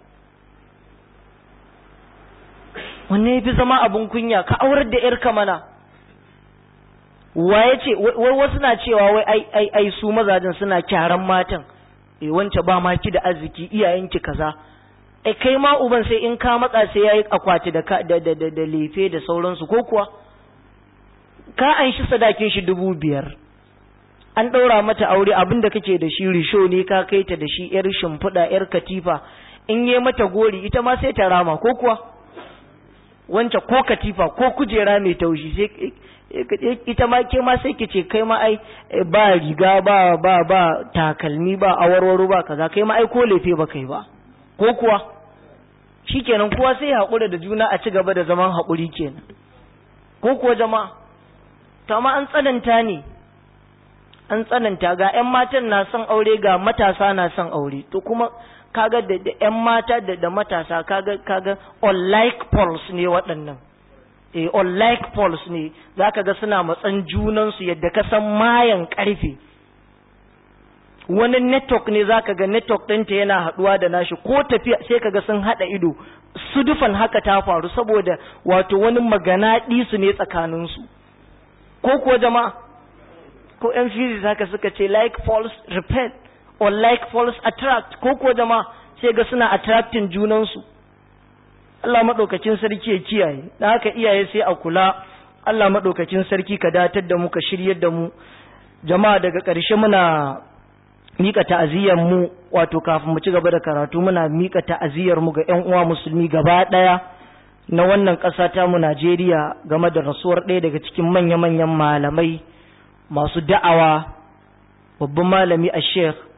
Wanne ya fi zama abun kunya? Ka aurar da ‘yarka mana. Waye ce, wai wasu na cewa wai ai ai ai su mazajen suna kyaran matan, eh wance ba ma ki da arziki, iyayenki kaza. Eh kai ma uban sai in ka matsa sai yayi akwati da da da da, da lefe da sauransu, ko kuwa ka an shi sadakin shi dubu biyar, an ɗaura mata aure, abinda kake da shi risho ne ka kai ta da shi, yar shimfiɗa, yar katifa, in yi mata gori ita ma sai ta rama, ko kuwa wance ko katifa ko kujera mai taushi sai ita ma ke ma sai kice kai ma ai ba riga ba ba ba takalmi ba awarwaro ba kaza, kai ma ai ko lefe ba kai ba, ko kuwa shikenan kowa sai haƙura da juna a ci gaba da zaman haƙuri kenan, ko kuwa jama'a? To amma an tsananta ne, an tsananta, ga ƴan matan na son aure, ga matasa na son aure, to kuma kaga da ƴan mata da da matasa kaga kaga unlike poles ne waɗannan. Eh, unlike poles ne, za ka ga suna matsan junansu yadda ka san mayan ƙarfe. Wani network ne za ka ga network ɗinta yana haɗuwa da nashi, ko tafiya sai ka ga sun haɗa ido, su dufan haka ta faru saboda wato wani magana ɗisu ne tsakaninsu. Ko kuwa jama'a, ko ‘yan physics haka suka ce like poles repel, or like poles attract, ko kuwa jama'a sai ga suna attracting junansu. Allah maɗaukacin sarki ya kiyaye, da haka iyaye sai a kula. Allah maɗaukacin sarki ka datar da mu, ka shiryar da mu. Jama'a, daga ƙarshe muna mika ta'aziyyar mu, wato kafin mu ci gaba da karatu muna mika ta'aziyyar mu ga ƴan uwa musulmi gaba ɗaya na wannan ƙasa ta mu Najeriya game da rasuwar ɗaya daga cikin manya-manyan malamai masu da'awa, babban malami a Sheikh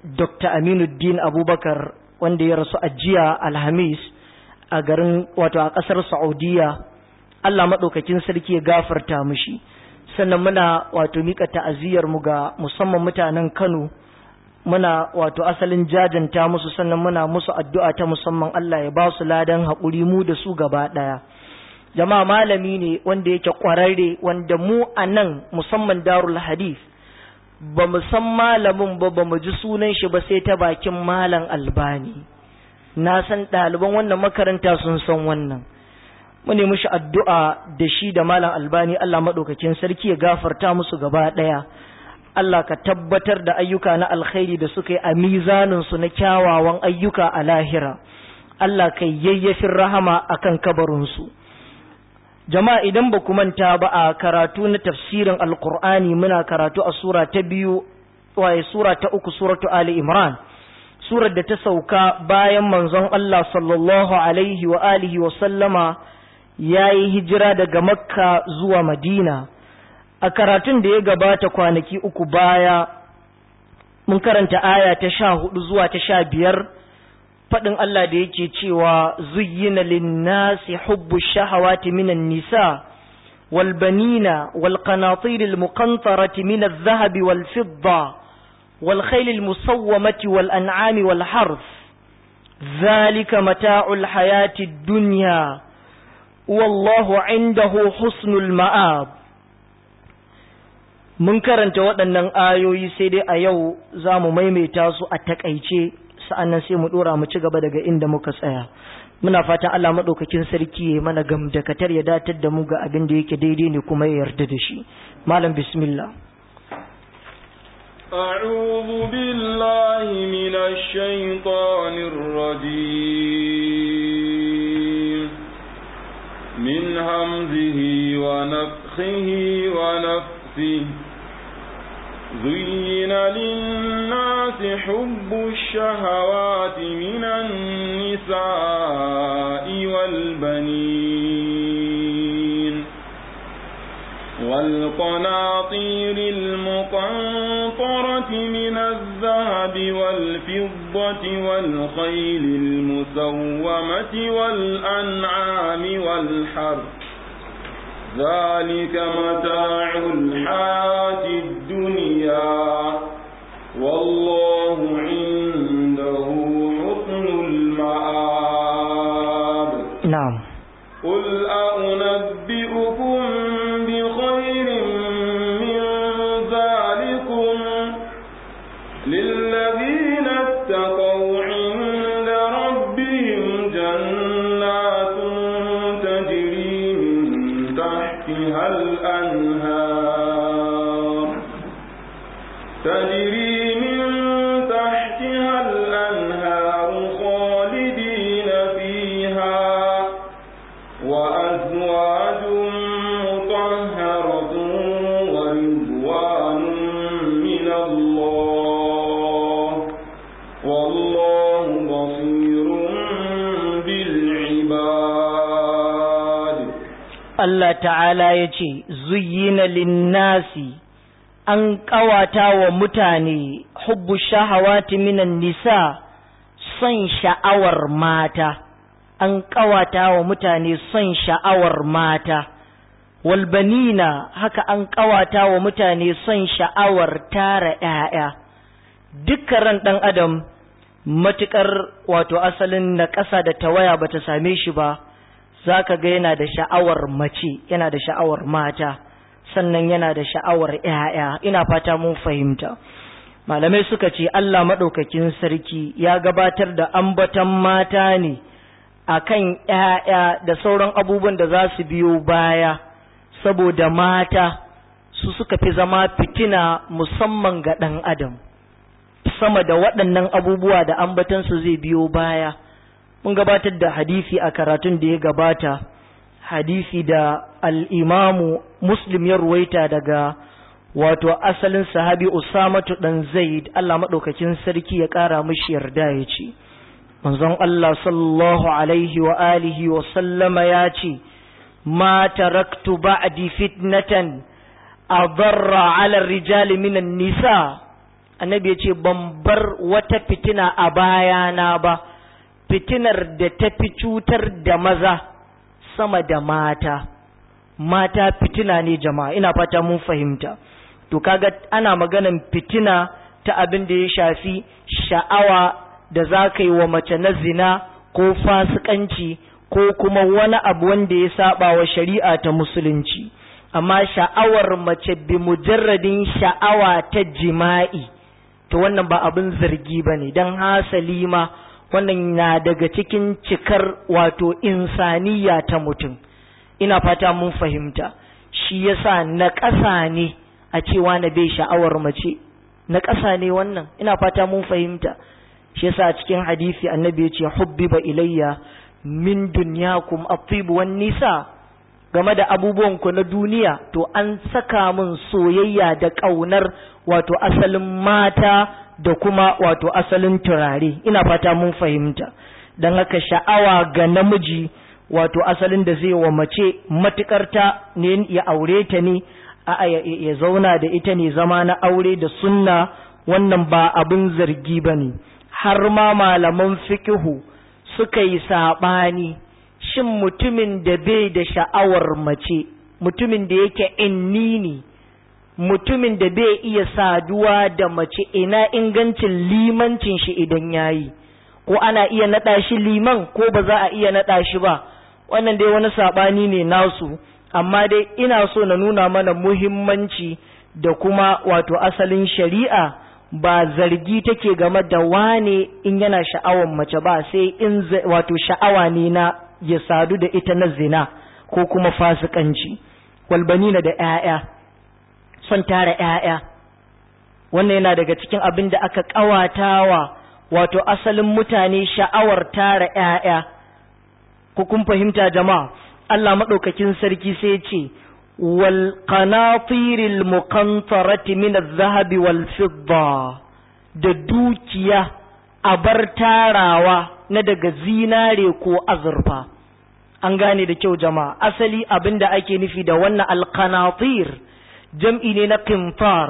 Dokta Aminuddin Abubakar wanda ya rasu a jiya Alhamis a garin wato a ƙasar Saudiya. Allah maɗaukakin sarki ya gafarta mishi. Sannan muna wato mika ta'aziyar mu ga musamman mutanen Kano, muna wato asalin jajanta musu, sannan muna musu addu'a ta musamman Allah ya ba su ladan haƙuri mu da su gaba ɗaya. Jama'a malami ne wanda yake ƙwararre, wanda mu a nan musamman Darul Hadith ba mu san malamin ba, ba mu ji sunan shi ba sai ta bakin Malam Albani. Na san ɗaliban wannan makaranta sun san wannan. Mu ne mushi addu'a da shi da Malam Albani, Allah maɗaukakin sarki ya gafarta musu gaba ɗaya. Allah ka tabbatar da ayyuka na alkhairi da suka yi a mizaninsu na kyawawan ayyuka a lahira. Allah ka yayyafin rahama akan kabarinsu. Jama'a idan ba ku manta ba a karatu na tafsirin Alƙur'ani muna karatu a sura ta biyu, waye sura ta uku, suratu Ali Imran. Surar da ta sauka bayan manzon Allah sallallahu alaihi wa alihi wa sallama ya yi hijira daga Makka zuwa Madina. A karatun da ya gabata kwanaki uku baya mun karanta aya ta sha hudu zuwa ta sha biyar, faɗin Allah da yake cewa zuyyina linnasi hubbu shahawati minan nisa wal banina wal qanatir al muqantarati min al dhahabi wal fidda wal khayl al musawwamati wal an'ami wal harth dhalika mata'ul hayati ad dunya wallahu 'indahu husnul ma'ab. Mun karanta waɗannan ayoyi sai dai a yau za mu maimaita su a takaice, sa'annan sai mu ɗora mu ci gaba daga inda muka tsaya. Muna fatan Allah maɗaukakin sarki ya mana gamdakatar ya datar da mu ga abin da yake daidai ne kuma ya yarda da shi. Malam bismillah. أعوذ بالله من الشيطان الرجيم من همزه ونفخه ونفثه زين للناس حب الشهوات من النساء والبنين والقناطير المقنطرة من الذهب والفضة والخيل المسومة والأنعام والحرث ذلك متاع الحياة الدنيا والله عنده حسن المآب. نعم. قل أنبئكم بخير من ذلكم للذين اتقوا عند ربهم جنات تجري من تحتها الأنهار تجري من تحتها الأنهار خالدين فيها وأزواج مطهرة ورضوان من الله والله بصير بالعباد. Allah ta'ala ya ce zuyyina linnasi an ƙawata wa mutane hubbu shahawati minan nisa, son sha'awar mata, an ƙawata wa mutane son sha'awar mata, walbanina haka an ƙawata wa mutane son sha'awar tara ‘ya'ya. Dukkan ran ɗan adam matuƙar wato asalin na ƙasa da tawaya bata same shi ba, za ka ga yana da sha'awar mace, yana da sha'awar mata, sannan yana da sha'awar ‘ya'ya. Ina fata mun fahimta. Malamai suka ce Allah maɗaukakin sarki ya gabatar da ambatan mata ne akan ‘ya'ya da sauran abubuwan da za su biyo baya, saboda mata su suka fi zama fitina musamman ga ɗan adam, sama da waɗannan abubuwa da ambatansu zai biyo baya. Mun gabatar da hadisi a karatun da ya gabata, hadisi da al'imamu Muslim ya ruwaita daga wato asalin sahabi Usamatu ɗan Zaid, Allah maɗaukakin sarki ya ƙara mishi yarda, ya ce, manzon Allah sallallahu alaihi wa alihi wa sallama ya ce, ma taraktu ba'di fitnatan adarra ala rijali minan nisa. annabi ya ce ban bar wata fitina a bayana ba, fitinar da ta fi cutar da maza sama da mata. Mata fitina ne jama'a, ina fata mun fahimta. To kaga ana maganan fitina ta abin da ya shafi sha'awa da za ka yi wa mace na zina ko fasikanci ko kuma wani abu wanda ya saba wa shari'a ta musulunci. Amma sha'awar mace bi mujarradin sha'awa ta jima'i, to wannan ba abin zargi ba ne, don hasali ma wannan na daga cikin cikar wato insaniya ta mutum. Ina fata mun fahimta. Shi yasa na ƙasa ne a cewa na bai sha'awar mace, na ƙasa ne wannan, ina fata mun fahimta. Shi yasa a cikin hadisi annabi ya ce hubbiba ilayya min dunyakum at-tib wan nisa, game da abubuwan ku na duniya to an saka min soyayya da ƙaunar wato asalin mata da kuma wato asalin turare. Ina fata mun fahimta. Dan haka sha'awa ga namiji wato asalin da zai wa mace matukar ta ne ya aure ta ne a ya zauna da ita ne zama na aure da sunna, wannan ba abin zargi bane. Har ma malaman fiqhu suka yi sabani, shin mutumin da bai da sha'awar mace, mutumin da yake innini, mutumin da bai iya saduwa da mace, ina ingancin limancin shi idan yayi, ko ana iya nada shi liman ko ba za a iya nada shi ba? Wannan dai wani sabani ne nasu, amma dai ina so na nuna mana muhimmanci da kuma wato asalin shari'a ba zargi take game da wane in yana sha'awar mace ba, sai in wato sha'awa ne na ya sadu da ita na zina ko kuma fasikanci. Walbanina da ƴaƴa, son tara ƴaƴa, wannan yana daga cikin abin da aka ƙawatawa wato asalin mutane, sha'awar tara ƴaƴa. Ku kun fahimta jama'a? Allah madaukakin sarki sai ya ce wal qanatiril muqantarati min adh-dhahabi wal fidda, da dukiya abar tarawa na daga zinare ko azurfa. An gane da kyau jama'a. Asali abinda ake nufi da wannan al-qanatir jam'i ne na qintar.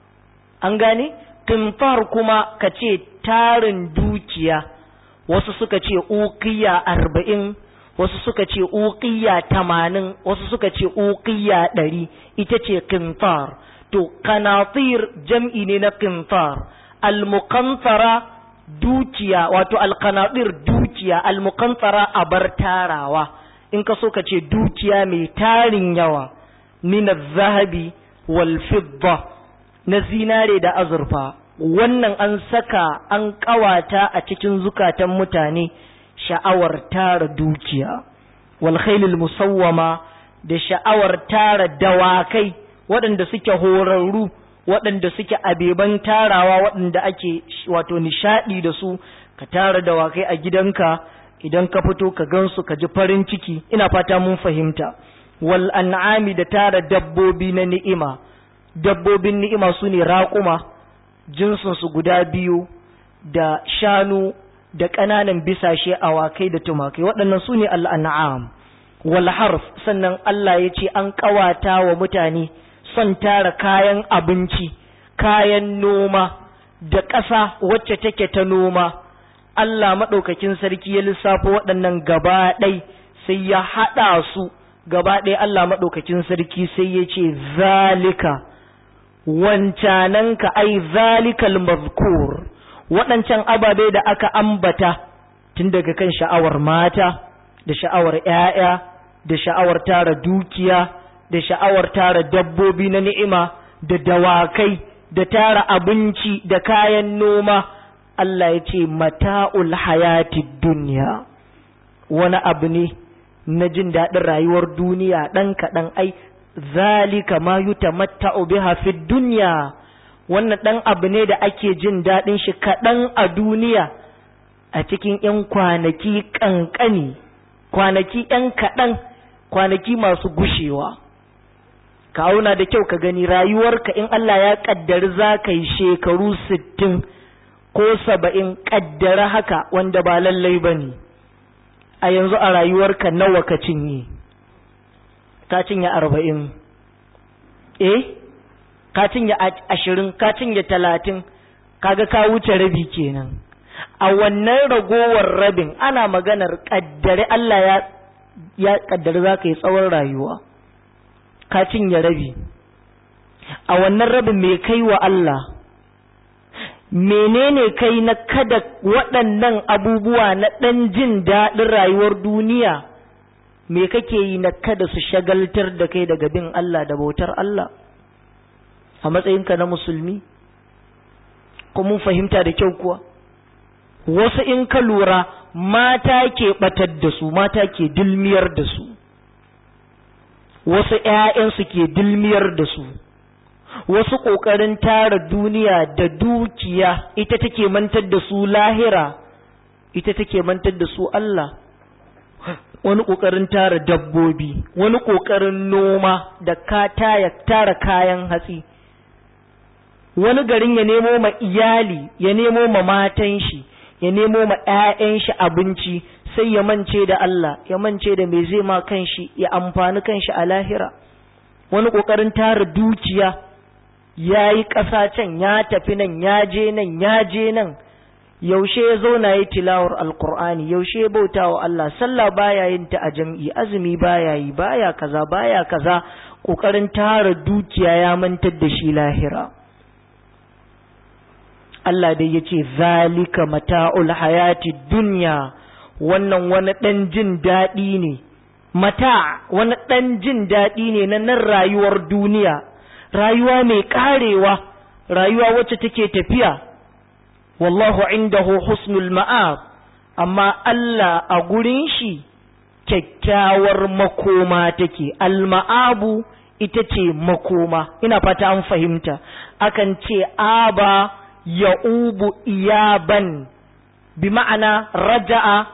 An gane? Qintar kuma kace tarin dukiya, wasu suka ce uqiya arba'in, wasu suka ce uqiya tamanin, wasu suka ce uqiya ɗari, ita ce qintar. To qanatir jam'i ne na qintar. Al-muqantara dukiya, wato al-qanatir dukiya, al-muqantara abar tarawa. In ka so ka ce dukiya mai tarin yawa, min az-zahabi wal fidda, na zinare da azurfa. Wannan an saka an kawata a cikin zukatan mutane sha'awar tara dukiya. Wal khailil musawwama, da sha'awar tara dawakai waɗanda suke horarru, waɗanda suke abeban tarawa, waɗanda ake wato nishadi da su. Ka tara dawakai a gidanka, idan ka fito ka gansu ka ji farin ciki. Ina fata mun fahimta. Wal an'ami, da tara dabbobi na ni'ima. Dabbobin ni'ima su ne raƙuma, jinsinsu guda biyu, da shanu, da ƙananan bisashe, awakai da tumakai. Waɗannan su ne al'an'am. Wal harf, sannan Allah ya ce an ƙawata wa mutane son tara kayan abinci, kayan noma, da ƙasa wacce take ta noma. Allah maɗaukakin sarki ya lissafa waɗannan gaba ɗai, sai ya haɗa su gaba ɗaya. Allah maɗaukakin sarki sai ya ce zalika, wancananka, ai zalikal mazkur, waɗancan ababe da aka ambata, tun daga kan sha'awar mata, da sha'awar ƴaƴa, da sha'awar tara dukiya, da sha'awar tara dabbobi na ni'ima, da dawakai, da tara abinci, da kayan noma. Allah ya ce mata'ul hayatid dunya, wani abu ne na jin daɗin rayuwar duniya ɗan kaɗan. Ai zalika ma yutamatta'u biha fid dunya, wannan ɗan abu ne da ake jin daɗin shi kaɗan a duniya, a cikin ƴan kwanaki ƙanƙani, kwanaki ƴan kaɗan, kwanaki masu gushewa. Ka auna da kyau ka gani rayuwarka, in Allah ya ƙaddari za ka yi shekaru sittin ko saba'in, ƙaddara haka, wanda ba lallai ba ne. A yanzu a rayuwarka nawa ka cinye? Ka cinye arba'in, eh? Ka cinye ashirin, ka cinye talatin, kaga ka wuce rabi kenan. A wannan ragowar rabin ana maganar kaddare Allah ya ya kaddare za ka yi tsawon rayuwa, ka cinye rabi. A wannan rabin me kai wa Allah, menene kai na kada waɗannan abubuwa na ɗan jin daɗin rayuwar duniya, me kake yi na kada su shagaltar da kai daga bin Allah da bautar Allah a matsayinka na musulmi? Ko mun fahimta da kyau kuwa? Wasu in ka lura mata ke batar da su, mata ke dilmiyar da su, wasu ‘ya'yansu ke dilmiyar da su, wasu ƙoƙarin tara duniya da dukiya ita take mantar da su lahira, ita take mantar da su Allah. Wani ƙoƙarin tara dabbobi, wani ƙoƙarin noma da ka tara kayan hatsi, wani garin ya nemo ma iyali, ya nemo ma matan shi, ya nemo ma ‘ya'yan shi abinci, sai ya mance da Allah, ya mance da me zai ma kanshi, ya amfani kanshi a lahira. Wani ƙoƙarin tara dukiya, ya yi ƙasa can, ya tafi nan, ya je nan, ya je nan, yaushe ya zauna yi tilawar alkur'ani, yaushe ya bauta wa Allah, sallah baya yin ta a jam'i, azumi baya yi, baya kaza baya kaza, ƙoƙarin tara dukiya ya mantar da shi lahira. Allah dai yace zalika mata'ul hayati dunya, wannan wani ɗan jin daɗi ne, mata wani ɗan jin daɗi ne na nan rayuwar duniya, rayuwa mai ƙarewa, rayuwa wacce take tafiya. Wallahu indahu husnul ma'ab, amma Allah a gurin shi kyakkyawar makoma take. Al-ma'abu ita ce makoma, ina fata an fahimta. Akan ce aba ya'ubu iyaban, bi ma'ana raja'a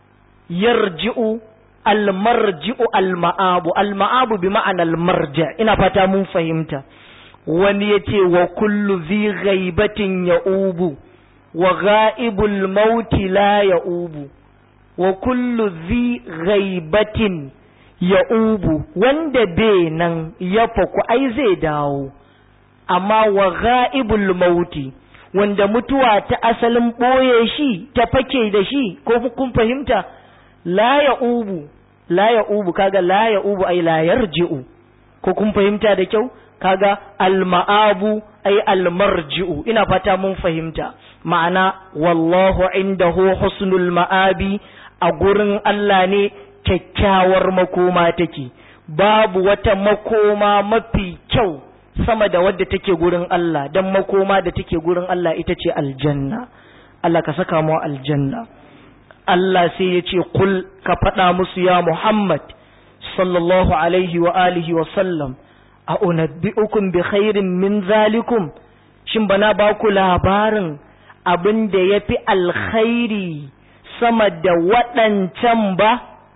yarji'u, al-marji'u al-ma'abu, al-ma'abu bi ma'ana al-marja', ina fata mun fahimta. Wani yace wa kullu zi ghaibatin ya'ubu wa ghaibul mauti la ya'ubu, wa kullu zi ghaibatin ya'ubu, wanda bai nan ya faku ai zai dawo, amma wa ghaibul mauti, wanda mutuwa ta asalin ɓoye shi ta fake da shi, ko kun fahimta, la ya'ubu, la ya'ubu, kaga la ya'ubu ai la yarji'u, ko kun fahimta da kyau, kaga al-ma'abu ai al-marji'u, ina fata mun fahimta. Ma'ana wallahu indahu husnul ma'abi, a gurin Allah ne kyakkyawar makoma take, babu wata makoma mafi kyau sama da wadda take gurin Allah, dan makoma da take gurin Allah ita ce aljanna. Allah ka saka mu aljanna. Allah sai ya ce kul, ka faɗa musu ya Muhammad sallallahu alaihi wa alihi wa sallam, a unabbi'ukum bi khairin min zalikum, shin bana ba ku labarin abin da ya fi alkhairi sama da waɗancan ba,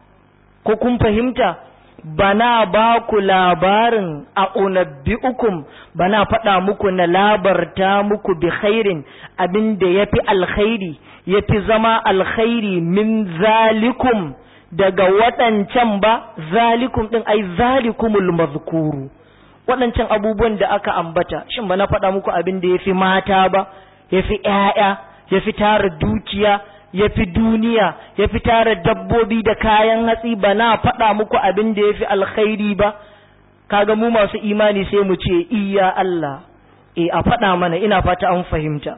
ko kun fahimta? Bana ba ku labarin, a unabbi'ukum, bana faɗa muku na labarta muku bi khairin abin da ya fi alkhairi, ya fi zama alkhairi min zalikum, daga waɗancan ba. Zalikum ɗin ai zalikumul mazkuru, waɗancan abubuwan da aka ambata, shin bana faɗa muku abin da ya fi mata ba, ya fi ‘ya'ya, ya fi tara dukiya, ya fi duniya, ya fi tara dabbobi da kayan hatsi, ba na faɗa muku abin da ya fi alkhairi ba? Kaga mu masu imani sai mu ce iya Allah, e a faɗa mana, ina fata an fahimta.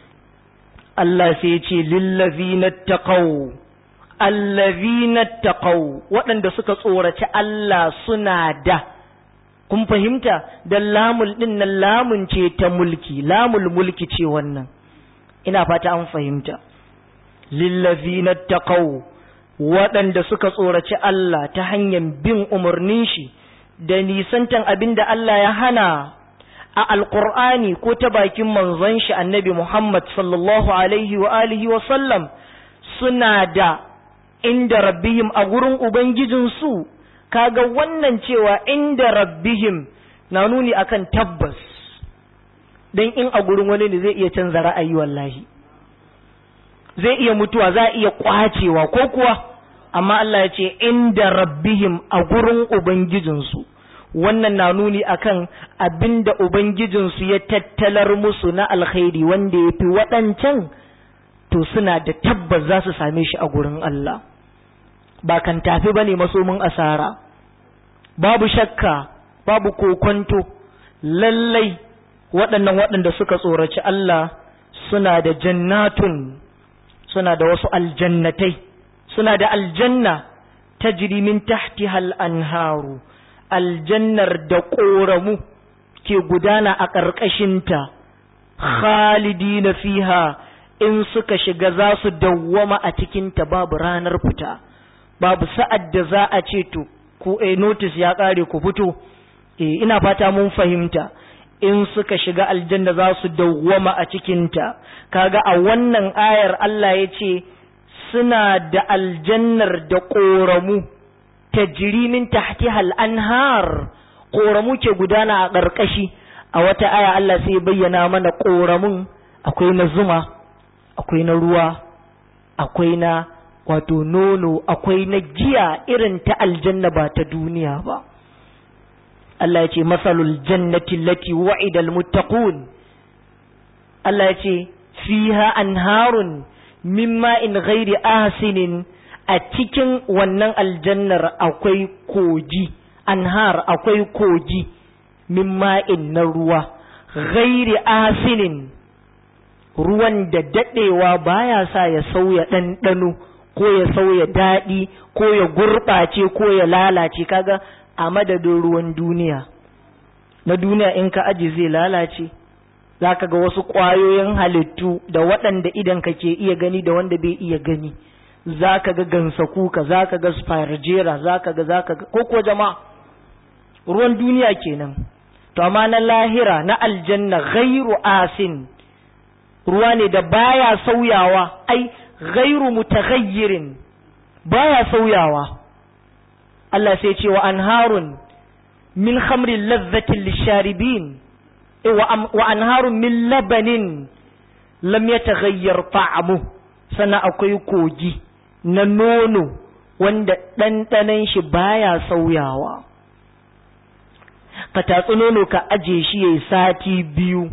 Allah sai ya ce lillazina taqaw, allazina taqaw, waɗanda suka tsoraci Allah suna da, kun fahimta, da lamul din nan lamun ce ta mulki, lamul mulki ce wannan, ina fata an fahimta. Lillazina taqaw, waɗanda suka tsoraci Allah ta hanyar bin umarnin shi da nisantan abin da Allah ya hana a alqur'ani ko ta bakin manzon shi annabi Muhammad sallallahu alaihi wa alihi wa sallam, suna da inda rabbihim, a gurin ubangijinsu. Kaga wannan cewa inda rabbihim na nuni akan tabbas, dan in a gurin wani ne zai iya canza ra'ayi, wallahi zai iya mutuwa, za a iya kwacewa ko kuwa, amma Allah ya ce inda rabbihim, a gurin ubangijinsu. wannan na nuni akan abinda ubangijinsu ya tattalar musu na alkhairi wanda yafi waɗancan, to suna da tabbas za su same shi a gurin Allah, ba kan tafi bane masomin asara. Babu shakka, babu kokonto, lallai waɗannan waɗanda suka tsoraci Allah suna da jannatun, suna da wasu aljannatai, suna da aljanna tajri min tahtiha al-anharu, aljannar da ƙoramu ke gudana a ƙarƙashinta, khalidina fiha, in suka shiga za su dawwama a cikinta, babu ranar fita, babu sa'ad da za a ce to ku a notice ya ƙare ku fito. E, ina fata mun fahimta. In suka shiga aljanna za su dawwama a cikinta. Kaga a wannan ayar Allah ya ce suna da aljannar da ƙoramu tajri min tahtiha al-anhar, ƙoramu ke gudana a ƙarƙashi. A wata aya Allah sai bayyana mana ƙoramun akwai na zuma, akwai na ruwa, akwai na wato nono, akwai na giya irin ta aljanna ba ta duniya ba. Allah ya ce masalul jannati allati wa'ida almuttaqun, Allah ya ce fiha anharun min ma'in ghairi asinin, a cikin wannan aljannar akwai kogi, anhar akwai kogi min ma'in na ruwa, ghairi asinin, ruwan da dadewa baya sa ya sauya ɗanɗano ko ya sauya daɗi ko ya gurɓace ko ya lalace. Kaga a madadin ruwan duniya, na duniya in ka aji zai lalace, za ka ga wasu ƙwayoyin halittu da waɗanda idan ka ke iya gani da wanda bai iya gani, za ka ga gansa kuka, za ka ga spirogera, za ka ga za ka ga ko ko jama'a ruwan duniya kenan. To amma na lahira na aljanna ghairu asin, ruwa ne da baya sauyawa, ai ghairu mutaghayyirin, baya sauyawa. Allah sai ce wa anharun min khamrin ladhatin lisharibin wa anharun min labanin lam yataghayyar ta'amu, sannan akwai kogi na nono wanda ɗanɗanon shi baya sauyawa. Ka tatsi nono ka aje shi yayi sati biyu,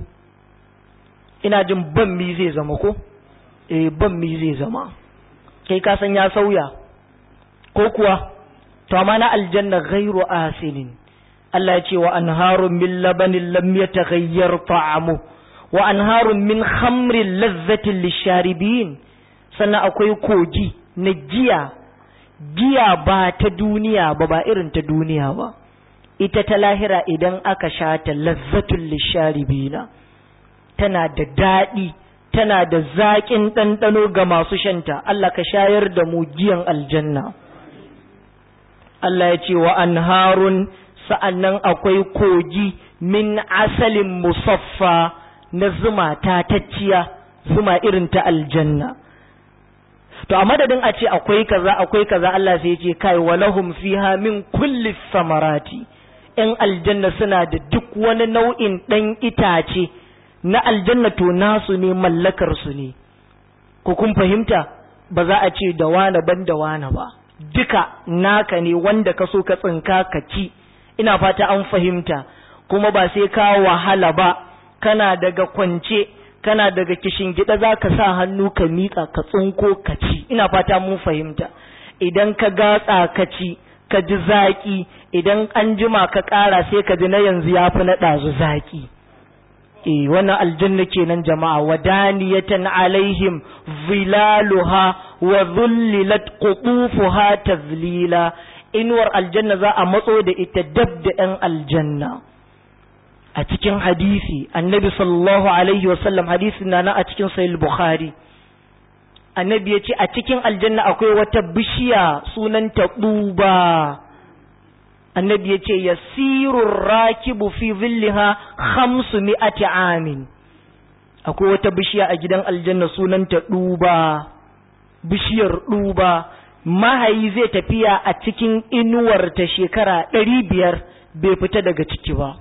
ina jin banmi zai zama ko? Eh banmi zai zama, kai ka san ya sauya ko kuwa? To amma na aljanna ghairu asinin, Allah ya ce wa anharun min labanin lam yataghayyar ta'amu wa anharun min khamrin lazzatin lisharibin, sannan akwai kogi na giya, giya ba ta duniya ba, ba irin ta duniya ba, ita ta lahira idan aka sha ta lazzatul lisharibina, tana da daɗi, tana da zaƙin ɗanɗano ga masu shanta. Allah ka shayar da mu giyan aljanna. Allah ya ce wa anharun, sa'annan akwai kogi min asalin musaffa, na zuma tatacciya, zuma irin ta aljanna. To a madadin a ce akwai kaza akwai kaza, Allah sai ya ce kai walahum fiha min kulli samarati, ‘yan aljanna suna da duk wani nau'in ɗan itace na aljanna, to nasu ne, mallakar su ne. Ko kun fahimta? Ba za a ce da wane ban da wane ba, duka naka ne, wanda ka so ka tsinka ka ci. Ina fata an fahimta. Kuma ba sai ka wahala ba, kana daga kwance, kana daga kishin gida za ka sa hannu ka miƙa ka tsinko ka ci. Ina fata mun fahimta. Idan ka gatsa ka ci, ka ji zaƙi, idan an jima ka ƙara sai ka ji na yanzu ya fi na ɗazu zaƙi. Eh, wannan aljanna kenan jama'a, wadaniyatan alaihim zilaluha wa dhullilat qutufuha tazlila. Inuwar aljanna za a matso da ita dab da ɗan aljanna. A cikin hadisi annabi sallallahu alaihi wasallam, hadisin na a cikin sahih bukhari, annabi ya ce a cikin aljanna akwai wata bishiya sunanta duba. Annabi ya ce yasirur rakibu fi zillaha khamsu mi'ati amin. Akwai wata bishiya a gidan aljanna sunanta duba, bishiyar duba, mahayi zai tafiya a cikin inuwar ta shekara ɗari biyar bai fita daga ciki ba.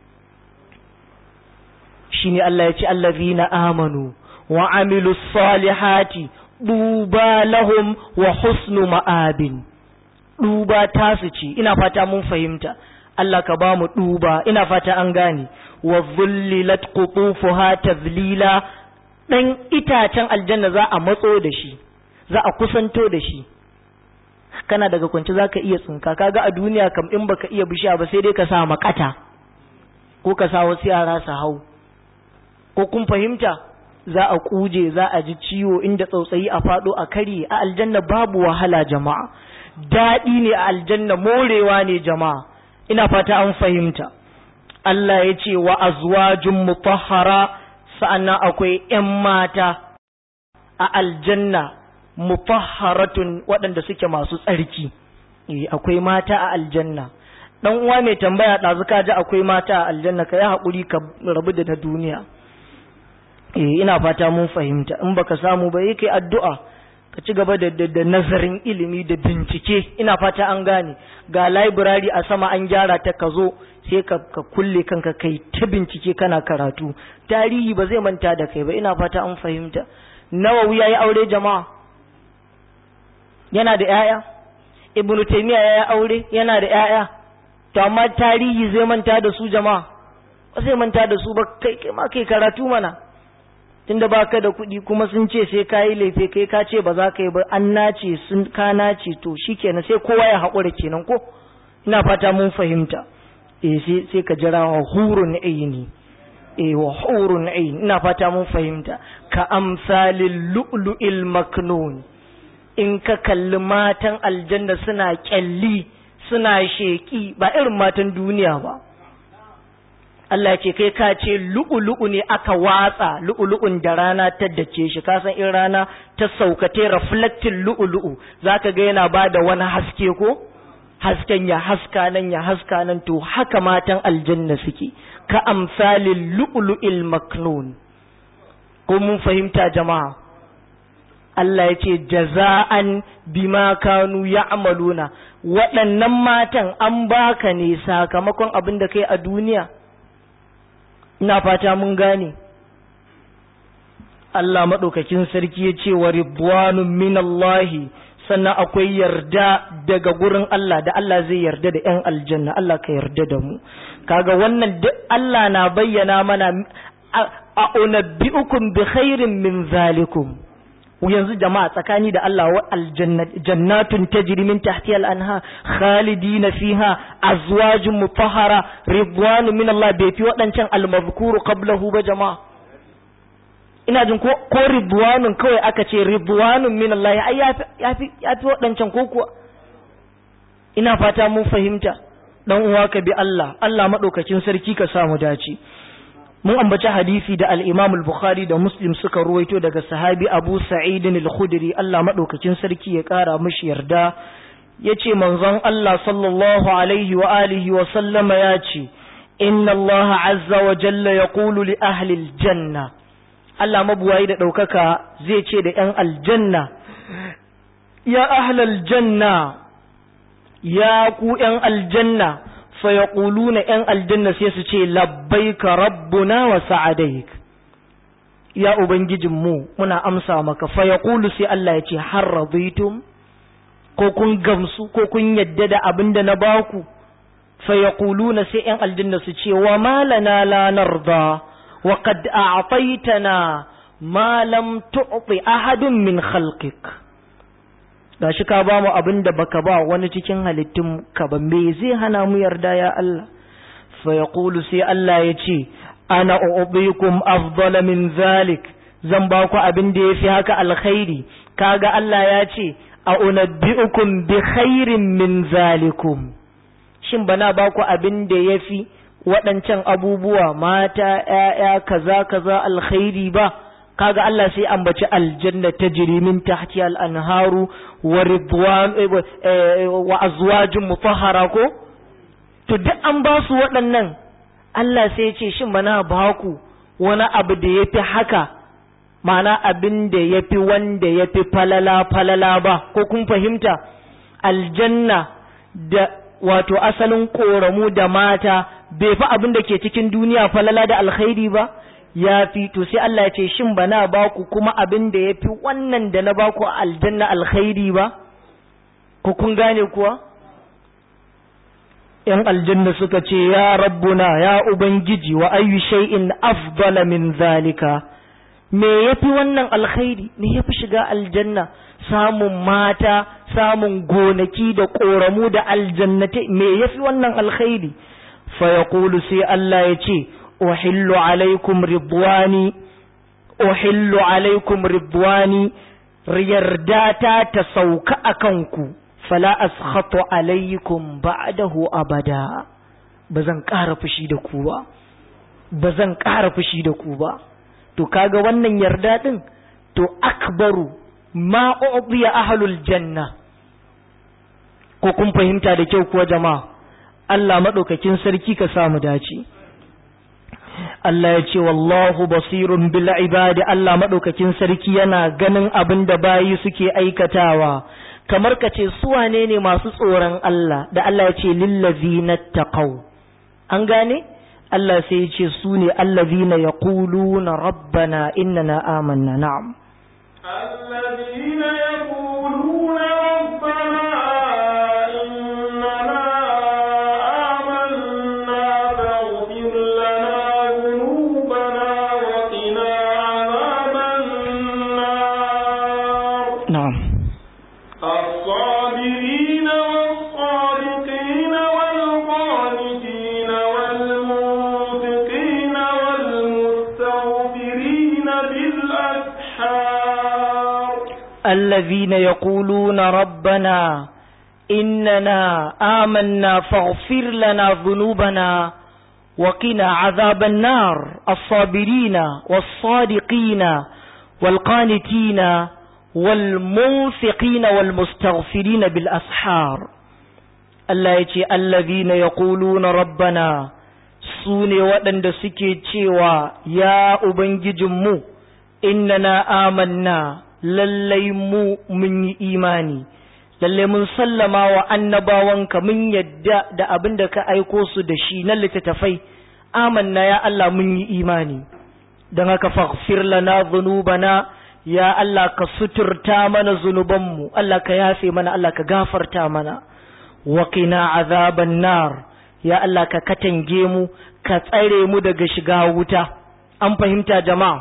Shine Allah ya ce allazina amanu wa amilus salihati duba lahum wa husnu ma'abin. Duba tasu ce, ina fata mun fahimta. Allah ka ba mu duba, ina fata an gane. Wa dhullilat qutufuha tadlila, dan itacen aljanna za a matso da shi, za a kusanto da shi, kana daga kwance zaka iya tsinka. Kaga a duniya kam in baka iya bishiya ba sai dai ka sa makata ko ka sa wasu yara su hau, ko kun fahimta, za a kuje, za a ji ciwo, inda tsautsayi a fado a kari. A aljanna babu wahala jama'a, daɗi ne a aljanna, morewa ne jama'a, ina fata an fahimta. Allah ya ce wa azwajun mutahhara, sa'annan akwai ƴan mata a aljanna mutahharatun, waɗanda suke masu tsarki. Eh, akwai mata a aljanna. Dan uwa mai tambaya ɗazu ka ji akwai mata a aljanna, ka yi haƙuri ka rabu da na duniya. Eh, ina fata mun fahimta. In baka samu ba yake addu'a, ka ci gaba da, da, da nazarin ilimi da bincike. Ina fata an gane. Ga library a sama an gyara ta, ka zo sai ka, ka kulle kanka kai ta bincike kana karatu. Tarihi ba zai manta da kai ba, ina fata an fahimta. Nawawi yayi aure jama'a, yana da ƴaƴa. Ibn Taymiyyah yayi aure, yana da ƴaƴa. To amma tarihi zai manta da su jama'a? Ba zai manta da su ba. Kai kai ma kai karatu mana, tunda baka da kuɗi kuma sun ce sai kayi laife, kai ka ce ba za ka yi ba, an nace sun ka nace, to shikenan sai kowa ya haƙura kenan ko. Ina fata mun fahimta. Eh, sai sai ka jira wa hurun aini. Eh, wa hurun aini, ina fata mun fahimta. Ka amsalil lu'lu'il maknun, in ka kalli matan aljanna suna kyalli, suna sheki, ba irin matan duniya ba. Allah ce kai ka ce lu'ulu'u ne aka watsa, lu'ulu'un da rana ta dace shi, ka san in rana ta sauka ta reflecting lu'ulu'u zaka ga yana bada wani haske ko, hasken ya haska nan ya haska nan. To haka matan aljanna suke, ka amsalil lu'lu'il maknun. Ko mun fahimta jama'a? Allah ya ce jaza'an bima kanu ya'maluna, waɗannan matan an baka ne sakamakon abin da kai a duniya. Ina fata mun gane. Allah maɗaukakin sarki ya ce wa ridwanun minallahi, sannan akwai yarda daga gurin Allah, da Allah zai yarda da ƴan aljanna. Allah ka yarda da mu. Kaga wannan duk Allah na bayyana mana, a unabbi'ukum bi khairin min zalikum. Yanzu jama'a tsakani da Allah, wa aljannatun tajri min tahtiha al-anha khalidina fiha, azwajun mutahhara, ridwanun min Allah. bai fi waɗancan al-mazkuru qablahu ba jama'a? Ina jin ko ko ridwanun kawai aka ce, ridwanun min Allah, ai yafi yafi yafi waɗancan ko kuwa? Ina fata mun fahimta. Dan uwa ka bi Allah, Allah madaukakin sarki ka samu dace. Mun ambaci hadisi da al-Imam al-Bukhari da Muslim suka ruwaito daga sahabi Abu Sa'id al-Khudri, Allah madaukakin sarki ya kara mishi yarda. Yace manzon Allah sallallahu alaihi wa alihi wa sallama yace, inna Allah azza wa jalla yaqulu li ahli al-janna, Allah mabuwayi da daukaka zai ce da ƴan aljanna, ya ahli al-janna, ya ku ƴan aljanna. Fayaquluna, ƴan aljanna sai su ce labbaika rabbuna wa sa'adaik, ya ubangijinmu muna amsa maka. Fayaqulu, sai Allah ya ce har raditum, ko kun gamsu ko kun yadda da abinda na baku? Fayaquluna, sai ƴan aljanna su ce wa ma lana la narda wa qad a'taytana ma lam tu'ti ahadun min khalqik. gashi ka ba mu abin da baka ba wani cikin halittun ka ba, me zai hana mu yarda ya Allah? Fa yaqulu, sai Allah ya ce ana u'bikum afdala min zalik, zan ba ku abin da yafi haka alkhairi. Kaga Allah ya ce a unabbi'ukum bi khairin min zalikum, shin bana ba ku abin da yafi waɗancan abubuwa, mata, ƴaƴa, kaza kaza alkhairi ba? Kaga Allah sai ambaci aljanna tajri min tahtiha al-anharu wa ridwan wa azwajun mutahhara ko. To duk an ba su waɗannan, Allah sai ya ce shin bana ba ku wani abu da yafi haka, ma'ana abin da yafi wanda yafi falala falala ba? Ko kun fahimta? Aljanna da wato asalin koramu da mata bai fi abin da ke cikin duniya falala da alkhairi ba? Ya fi. To sai Allah ya ce shin bana ba ku kuma abin da yafi wannan da na ba ku a aljanna alkhairi ba? Ko kun gane kuwa? ‘yan aljanna suka ce, Ya rabbuna, ya Ubangiji, wa ayyu shay'in afdala min zalika, me ya fi wannan alkhairi, me ya fi shiga aljanna, samun mata, samun gonaki da ƙoramu da aljannate, me ya fi wannan alkhairi, fa ya sai Allah ya ce, Uhillu alaikum ribwani, Uhillu alaikum ribwani, yardata ta sauka a kanku. fala askhatu alaykum ba'dahu abada bazan ƙara fushi da ku ba bazan ƙara fushi da ku ba to kaga wannan yarda din to akbaru ma u'diya ahlul janna ko kun fahimta da kyau kuwa jama'a Allah madaukakin sarki ka samu dace Allah ya ce wallahu basirun bil ibadi Allah madaukakin sarki yana ganin abin da bayi suke aikatawa kamar ka ce su wane ne masu tsoron Allah da Allah ya ce lillazina taqaw an gane Allah sai ya ce su ne allazina yaquluna rabbana innana amanna na'am allazina yaquluna rabbana innana amanna faghfir lana dhunubana wa qina adhaban nar na'am الصابرين والصادقين والقانتين والمنفقين والمستغفرين بالأسحار الذين يقولون ربنا إننا آمنا فاغفر لنا ذنوبنا وقنا عذاب النار الصابرين والصادقين والقانتين والمنفقين والمستغفرين بالأسحار الله يتي الذين يقولون ربنا سوني ودن دسكي تيوا يا أبنججمو إننا آمنا لليمو من إيماني lalle mun sallama wa annabawanka mun yadda da abin da ka aiko su da shi na littattafai amanna ya Allah mun yi imani don haka faghfir lana dhunubana ya Allah ka suturta mana zunubanmu Allah ka yafe mana Allah ka gafarta mana wa qina azaban nar ya Allah ka katange mu ka tsare mu daga shiga wuta an fahimta jama'a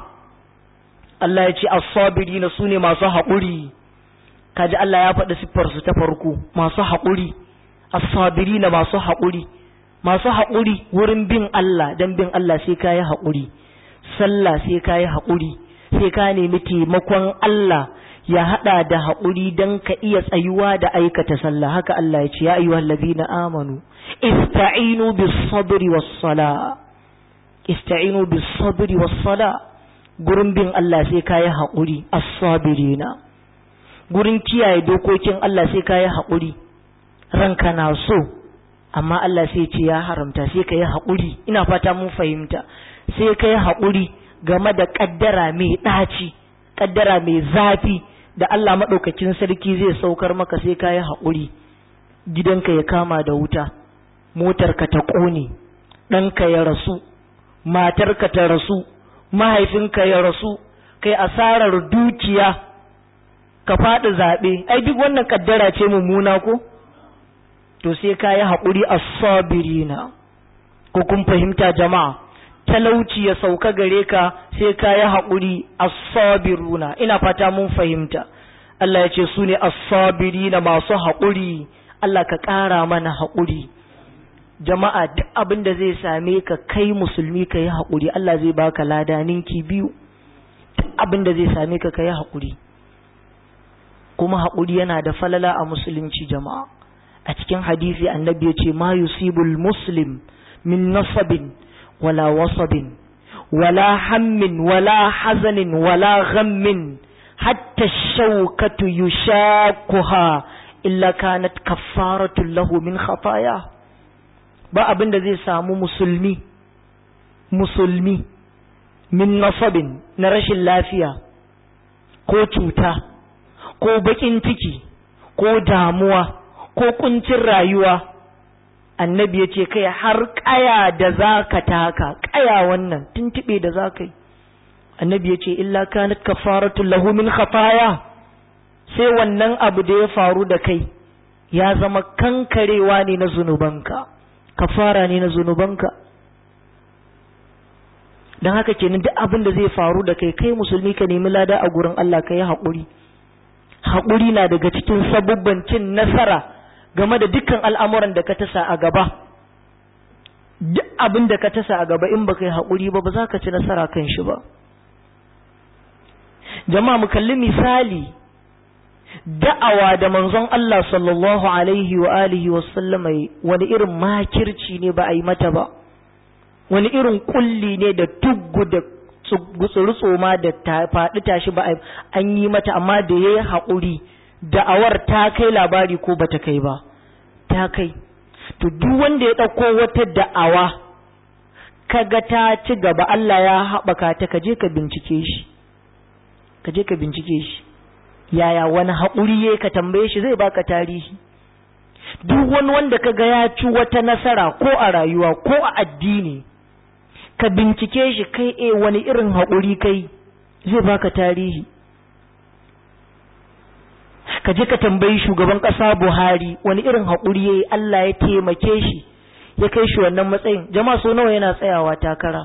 Allah ya ce as-sabirina sune masu haƙuri kaji Allah ya faɗi siffar su ta farko masu haƙuri as-sabirina masu haƙuri masu haƙuri wurin bin Allah dan bin Allah sai kai haƙuri sallah sai kai haƙuri sai ka nemi taimakon Allah ya hada da haƙuri don ka iya tsayuwa da aikata sallah haka Allah ya ce ya ayyuhal ladina amanu ista'inu bis sabri was sala ista'inu bis sabri was sala gurin bin Allah sai ka yi haƙuri as-sabirina gurin kiyaye dokokin Allah sai ka yi haƙuri ranka na so amma Allah sai ce ya haramta sai ka yi haƙuri ina fata mun fahimta sai ka yi haƙuri game da ƙaddara mai ɗaci ƙaddara mai zafi da Allah maɗaukakin sarki zai saukar maka sai ka yi haƙuri gidanka ya kama da wuta motarka ta ƙone ɗanka ya rasu matarka ta rasu mahaifinka ya rasu kai asarar dukiya ka faɗi zaɓe ai duk wannan ƙaddara ce mummuna ko to sai ka yi haƙuri as-sabirina ko kun fahimta jama'a talauci ya sauka gare ka sai ka yi haƙuri as-sabiruna ina fata mun fahimta Allah ya ce su ne as-sabirina masu haƙuri Allah ka ƙara mana haƙuri jama'a duk abin da zai same ka kai musulmi ka yi haƙuri Allah zai baka lada ninki biyu duk abin da zai same ka ka yi haƙuri kuma haƙuri yana da falala a musulunci jama'a a cikin hadisi annabi ya ce ma yusibul muslim min nasabin ولا وصب ولا هم ولا حزن ولا غم حتى الشوكة يشاكها إلا كانت كفارة له من خطاياه ba abin da zai samu musulmi musulmi min nasabin na rashin lafiya ko cuta ko bakin ciki ko damuwa ko kuncin rayuwa annabi ya ce kai har kaya da za ka taka kaya wannan tuntuɓe da za ka yi annabi ya ce illa kanat kafaratun lahu min khataya sai wannan abu da ya faru da kai ya zama kankarewa ne na zunubanka kafara ne na zunubanka. don haka kenan duk abin da zai faru da kai kai musulmi ka nemi lada a gurin Allah ka yi haƙuri. Haƙuri na daga cikin sabubban cin nasara game da dukkan al'amuran da ka tasa a gaba. Duk abin da ka tasa a gaba in ba ka yi haƙuri ba ba za ka ci nasara kan shi ba. Jama'a mu kalli misali da'awa da manzon Allah sallallahu alaihi wa alihi wa sallama wani irin makirci ne ba a yi mata ba. Wani irin kulli ne da tuggu da gutsuru-tsoma da faɗi tashi ba an yi mata, amma da ya yi haƙuri da'awar ta kai labari ko ba ta kai ba, ta kai. To duk wanda ya ɗauko wata da'awa kaga ta ci gaba Allah ya haɓaka ta, kaje ka bincike shi, kaje ka bincike shi yaya wani haƙuri ya ka tambaye shi zai baka tarihi. Duk wani wanda kaga ya ci wata nasara ko a rayuwa ko a addini, ka bincike shi kai e wani irin haƙuri kai, zai baka tarihi. Ka je ka tambayi shugaban ƙasa Buhari wani irin haƙuri yayi Allah ya taimake shi ya kai shi wannan matsayin. Jama'a so nawa yana tsayawa takara?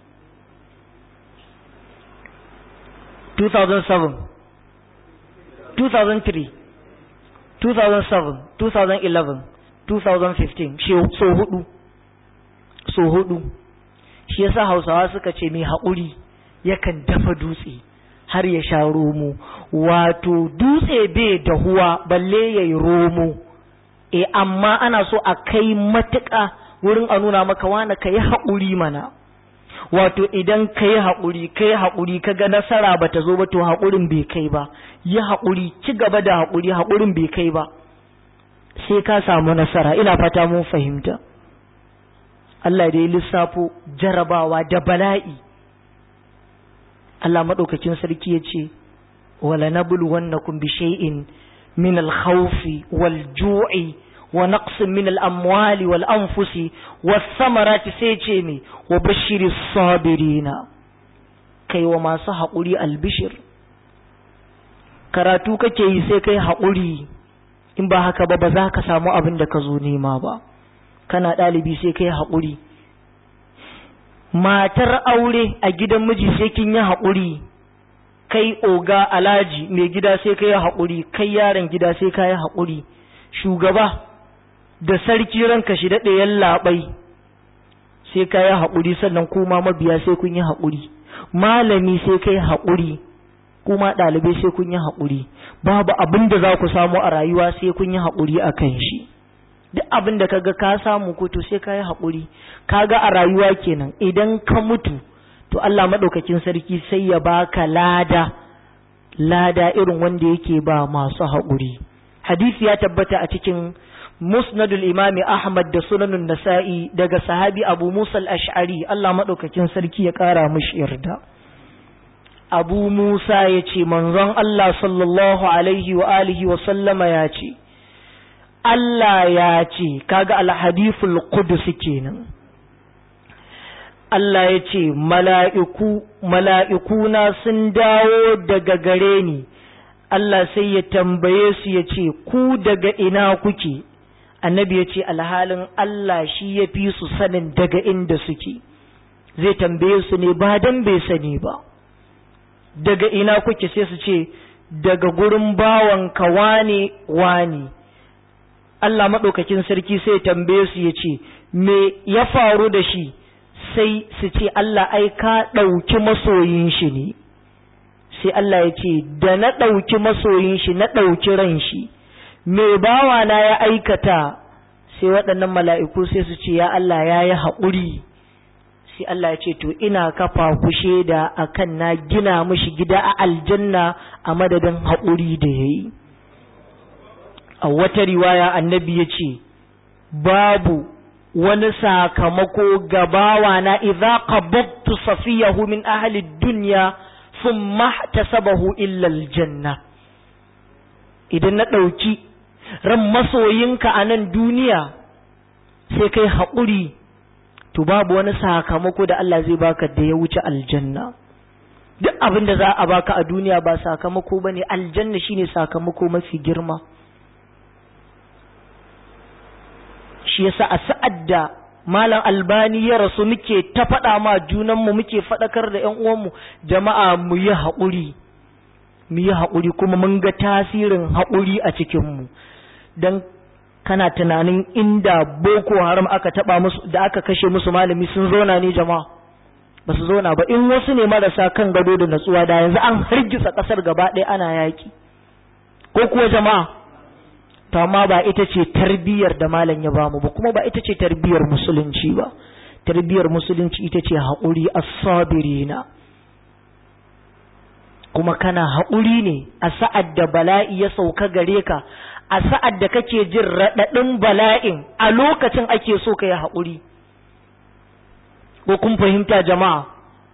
two thousand seven, two thousand three, two thousand seven, two thousand eleven, two thousand fifteen, so hudu, so hudu. Shi yasa Hausawa suka ce mai haƙuri yakan dafa dutse har ya sha romo. Wato dutse bai dahuwa balle yayi romo, eh amma ana so a kai matuƙa wurin a nuna maka wani kai haƙuri mana. Wato idan kai haƙuri kai haƙuri kaga nasara bata zo ba to haƙurin bai kai ba. Yi haƙuri, ci gaba da haƙuri, haƙurin bai kai ba, sai ka samu nasara. Ina fata mun fahimta. Allah da ya lissafo jarabawa da bala'i. Allah maɗaukakin sarki ya ce, wala nabluwannakum bi shay'in min al-khawfi wal-ju'i wa naqsin min al-amwali wal-anfusi was-samarati, sai ce me wa bashiris sabirina, kai wa masu haƙuri albishir. Karatu kake yi sai kai haƙuri, in ba haka ba ba za ka samu abin da ka zo nema ba. Kana ɗalibi sai kai haƙuri. Matar aure a gidan miji sai kin yi haƙuri. Kai oga alaji mai gida sai kai haƙuri. Kai yaron gida sai kai haƙuri. Shugaba da sarki ranka shi daɗe yallaɓai sai kai haƙuri, sannan kuma mabiya sai kun yi haƙuri. Malami sai kai haƙuri, kuma ɗalibai sai kun yi haƙuri. Babu abin da za ku samu a rayuwa sai kun yi haƙuri a kan shi. Duk abin da kaga ka samu ko to sai ka yi haƙuri. Kaga a rayuwa kenan idan ka mutu to Allah maɗaukakin sarki sai ya baka lada, lada irin wanda yake ba masu haƙuri. Hadisi ya tabbata a cikin Musnadul Imami Ahmad da Sunanun Nasa'i daga sahabi Abu Musa al-Ash'ari, Allah maɗaukakin sarki ya ƙara mishi yarda. Abu Musa ya ce manzon Allah sallallahu alaihi wa alihi wa sallama ya ce, Allah ya ce, kaga alhadithul qudus kenan. Allah ya ce mala'iku mala'ikuna sun dawo daga gare ni. Allah sai ya tambaye su ya ce ku daga ina kuke? Annabi ya ce alhalin Allah shi ya fi su sanin daga inda suke. Zai tambaye su ne ba dan bai sani ba. Daga ina kuke? Sai su ce daga gurin bawanka wane wane. Allah maɗaukakin sarki sai tambaye su ya ce, me ya faru da shi? Sai su ce, Allah ai ka ɗauki masoyin shi ne. Sai Allah ya ce, da na ɗauki masoyin shi na ɗauki ran shi, me bawa na ya aikata? Sai waɗannan mala'iku sai su ce, ya Allah ya yi haƙuri. Sai Allah ya ce, to ina kafa ku shaida a kan na gina mishi gida a aljanna a madadin haƙuri da ya yi. A wata riwaya annabi ya ce, babu wani sakamako ga bawana idza qabattu safiyahu min ahli dunya thumma ihtasabahu illa aljanna. Idan na ɗauki ran masoyinka a nan duniya sai kai haƙuri, to babu wani sakamako da Allah zai baka da ya wuce aljanna. Duk abin da za a baka a duniya ba sakamako bane, aljanna shine sakamako mafi girma. Shi yasa a sa'ad da malam albani ya rasu muke ta faɗa ma junanmu muke faɗakar da ƴan uwanmu jama'a mu yi haƙuri mu yi haƙuri kuma mun ga tasirin haƙuri a cikinmu don kana tunanin inda boko haram aka taɓa musu da aka kashe musu malami sun zauna ne jama'a ba su zauna ba in wasu ne marasa kan gado da natsuwa da yanzu an hargitsa ƙasar gaba ɗaya ana yaƙi ko kuwa jama'a to amma ba ita ce tarbiyyar da malam ya bamu ba kuma ba ita ce tarbiyyar musulunci ba tarbiyyar musulunci ita ce haƙuri as-sabirina kuma kana haƙuri ne a sa'ad da bala'i ya sauka gare ka a sa'ad da kake jin raɗaɗin bala'in a lokacin ake so ka yi haƙuri ko kun fahimta jama'a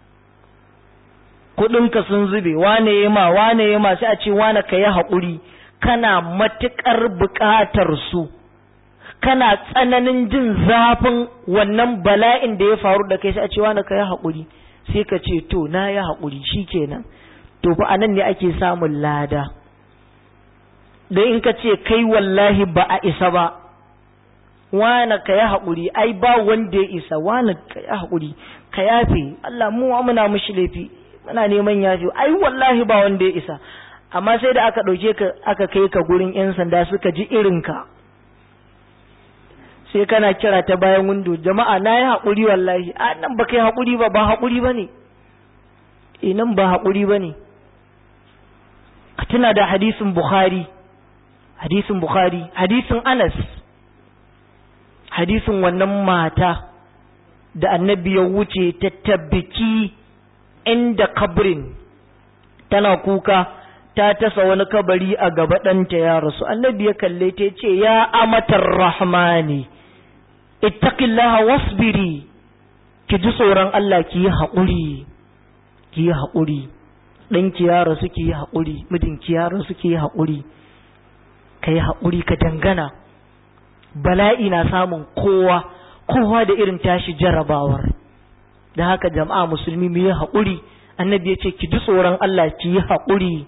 kuɗinka sun zube wane ya ma wane ya ma sai a ce wane ka yi haƙuri kana matuƙar buƙatar su kana tsananin jin zafin wannan bala'in da ya faru da kai sai a ce wane ka yi haƙuri sai ka ce to na yi haƙuri shikenan to fa anan ne ake samun lada da in ka ce kai wallahi ba a isa ba wane ka yi haƙuri ai ba wanda ya isa wane ka yi haƙuri ka yafe Allah mu muna mushi laifi muna neman yafe ai wallahi ba wanda ya isa amma sai da aka ɗauke ka aka kai ka gurin yan sanda suka ji irinka sai kana kira ta bayan windo jama'a na yi haƙuri wallahi a nan ba kai haƙuri ba ba haƙuri ba ne e nan ba haƙuri ba ne ka tuna da hadisin bukhari hadisin bukhari hadisin anas hadisin wannan mata da annabi ya wuce ta tabbiki inda kabrin tana kuka ta tasa wani kabari a gaba ɗanta ya rasu annabi ya kalle ta ce ya amatar rahmani ittaqillaha wasbiri ki ji tsoron Allah ki yi haƙuri ki yi haƙuri ɗanki ya rasu ki yi haƙuri mijinki ya rasu ki yi haƙuri ka yi haƙuri ka dangana bala'i na samun kowa kowa da irin tashi jarabawar da haka jama'a musulmi mu yi haƙuri annabi ya ce ki ji tsoron Allah ki yi haƙuri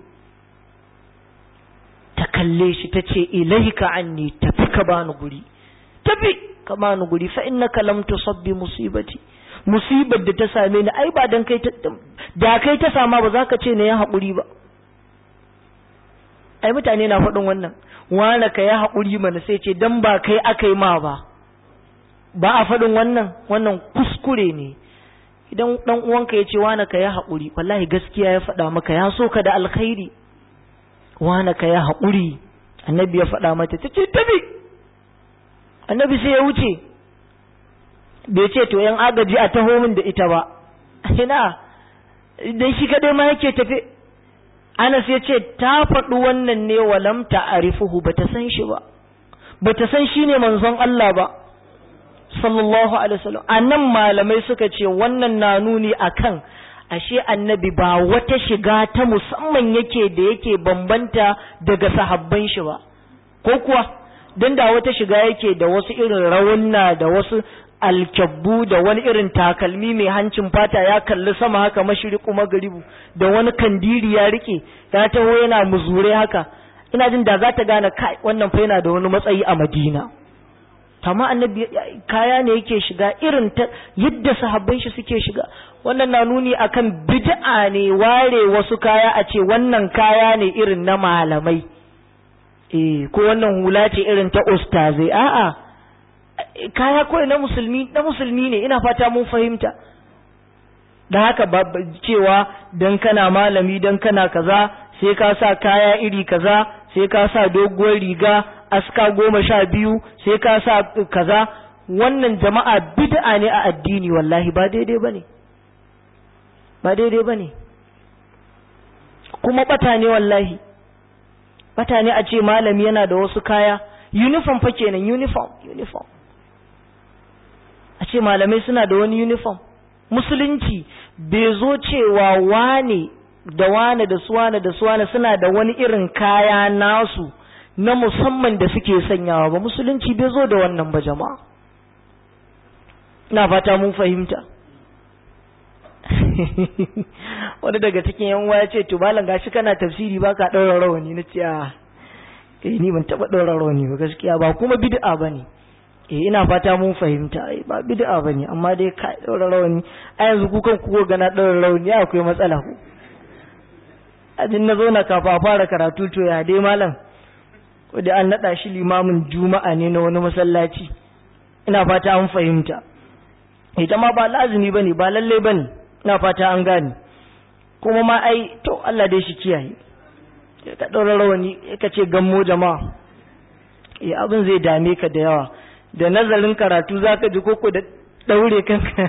ta kalle shi ta ce ilaika anni tafi ka bani guri tafi ka bani guri fa innaka lam tusabbi musibati musibar da ta same ni ai ba dan kai ta da kai ta sama ba za ka ce ne ya haƙuri ba ai mutane na faɗin wannan wane ka ya haƙuri mana sai ce dan ba kai aka yi ma ba ba a faɗin wannan wannan kuskure ne idan dan uwanka ya ce wane ka ya haƙuri wallahi gaskiya ya faɗa maka ya so ka da alkhairi wane ka ya haƙuri annabi ya faɗa mata ta ce tabi annabi sai ya wuce bai ce to yan agaji a taho min da ita ba ina dan shi kadai ma yake tafe Anas ya ce ta faɗi wannan ne walam ta'arifuhu bata san shi ba bata san shi ne manzon Allah ba sallallahu alaihi wasallam anan malamai suka ce wannan na nuni akan ashe annabi ba wata shiga ta musamman yake da yake bambanta daga sahabban shi ba ko kuwa dan da wata shiga yake da wasu irin rawunna da wasu alkyabbu da wani irin takalmi mai hancin fata ya kalli sama haka mashriqu magribu da wani kandiri ya rike ya taho yana muzure haka ina jin da za ta gane kai wannan fa yana da wani matsayi a Madina amma annabi kaya ne yake shiga irin ta yadda sahabban shi suke shiga wannan na nuni akan bid'a ne ware wasu kaya a ce wannan kaya ne irin na malamai eh ko wannan hula ce irin ta ustazai a'a kaya kawai na musulmi na musulmi ne ina fata mun fahimta da haka cewa dan kana malami dan kana kaza sai ka sa kaya iri kaza sai ka sa doguwar riga aska goma sha biyu sai ka sa kaza wannan jama'a bid'a ne a addini wallahi ba daidai bane ba daidai bane kuma bata ne wallahi bata ne a ce malami yana da wasu kaya uniform fa kenan uniform uniform a ce malamai suna da wani uniform musulunci bai zo cewa wane da wane da suwane da suwane suna da wani irin kaya nasu na musamman da suke sanyawa ba musulunci bai zo da wannan ba jama'a ina fata mun fahimta wani daga cikin yan uwa ya ce to malam gashi kana tafsiri baka daura rawani na ce a eh ni ban taba daura rawani ba gaskiya ba kuma bid'a bane eh ina fata mun fahimta ai ba bid'a bane amma dai ka daura rawani a yanzu ku kan ku ga na daura rawani akwai matsala ku ajin na zo na kafa fara karatu to ya dai malam ko da an nada shi limamin juma'a ne na wani masallaci ina fata an fahimta ita ma ba lazimi bane ba lalle bane ina fata an gane kuma ma ai to Allah dai shi kiyaye ka daura rawani ka ce gammo jama'a eh abin zai dame ka da yawa da nazarin karatu zaka ji koko da daure kanka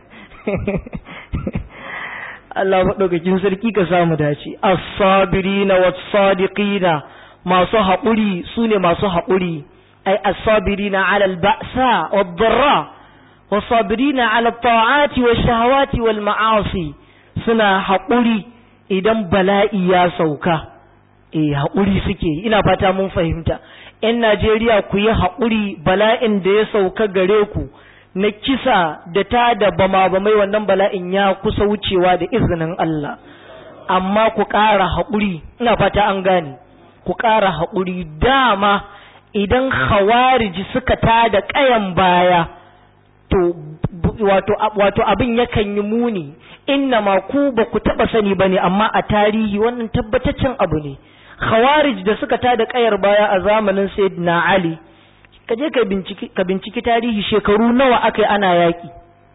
Allah madaukakin sarki ka samu dace as-sabirina was-sadiqina masu haƙuri sune masu haƙuri ai as-sabirina 'ala al-ba'sa wad-dharra was-sabirina 'ala at-ta'ati wash-shahawati wal-ma'asi suna haƙuri idan bala'i ya sauka eh haƙuri suke ina fata mun fahimta ‘yan Najeriya ku yi haƙuri bala'in da ya sauka gare ku na kisa da ta da bama-bamai wannan bala'in ya kusa wucewa da izinin Allah, amma ku ƙara haƙuri, ina fata an gane, ku ƙara haƙuri dama idan hawariji suka ta da ƙayan baya, to wato, wato abin yakan yi muni, inna ma ku ba ku taɓa sani ba ne, amma a tarihi wannan tabbataccen abu ne. Khawarij da suka tada kayar baya a zamanin Sayyidina Ali kaje ka binciki ka binciki tarihi shekaru nawa akai ana yaki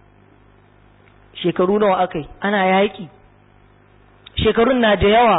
shekaru nawa akai ana yaki shekarun na da yawa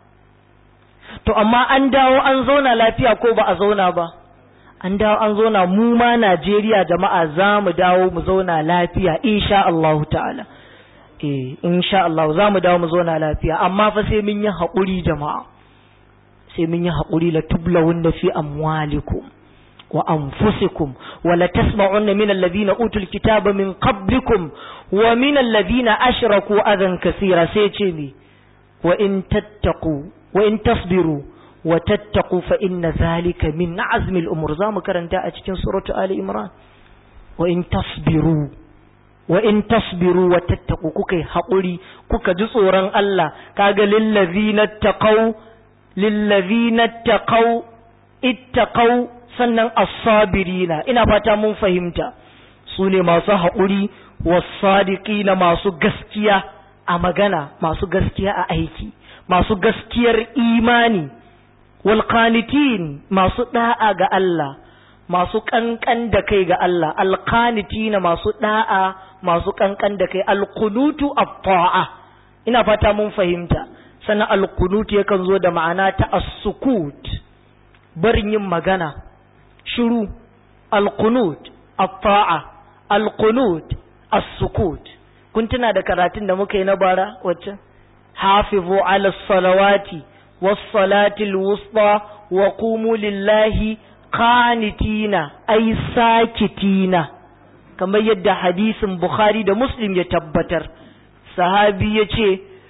to amma an dawo an zauna lafiya ko ba a zauna ba an dawo an zauna mu ma Najeriya jama'a za mu dawo mu zauna lafiya insha Allah ta'ala eh insha Allah za mu dawo mu zauna lafiya amma fa sai mun yi haƙuri jama'a sai mun yi haƙuri la tublawunna fi amwalikum wa anfusikum wa la tasma'unna min alladhina utul kitaba min qablikum wa min alladhina ashraku adan kaseera sai ce mi wa in tattaqu wa in tasbiru wa tattaqu fa inna zalika min azmi al-umur zamu karanta a cikin suratu ali imran wa in tasbiru wa in tasbiru wa tattaqu kuka haƙuri kuka ji tsoron Allah kaga lil ladhina taqaw lillazina taqaw ittaqaw sannan as-sabirina ina fata mun fahimta sune masu haƙuri was-sadiqina masu gaskiya a magana masu gaskiya a aiki masu gaskiyar imani wal qanitin masu da'a ga Allah masu kankan da kai ga Allah al qanitina masu da'a masu kankan da kai al qunutu at-ta'a ina fata mun fahimta sannan alkunut yakan zo da ma'ana ta as-sukut barin yin magana shiru alkunut at-ta'a alkunut as-sukut kun tuna da karatun da muka yi na bara wacce hafizu ala salawati was-salati al-wusta wa qumu lillahi qanitina ay sakitina kamar yadda hadisin Bukhari da Muslim ya tabbatar sahabi yace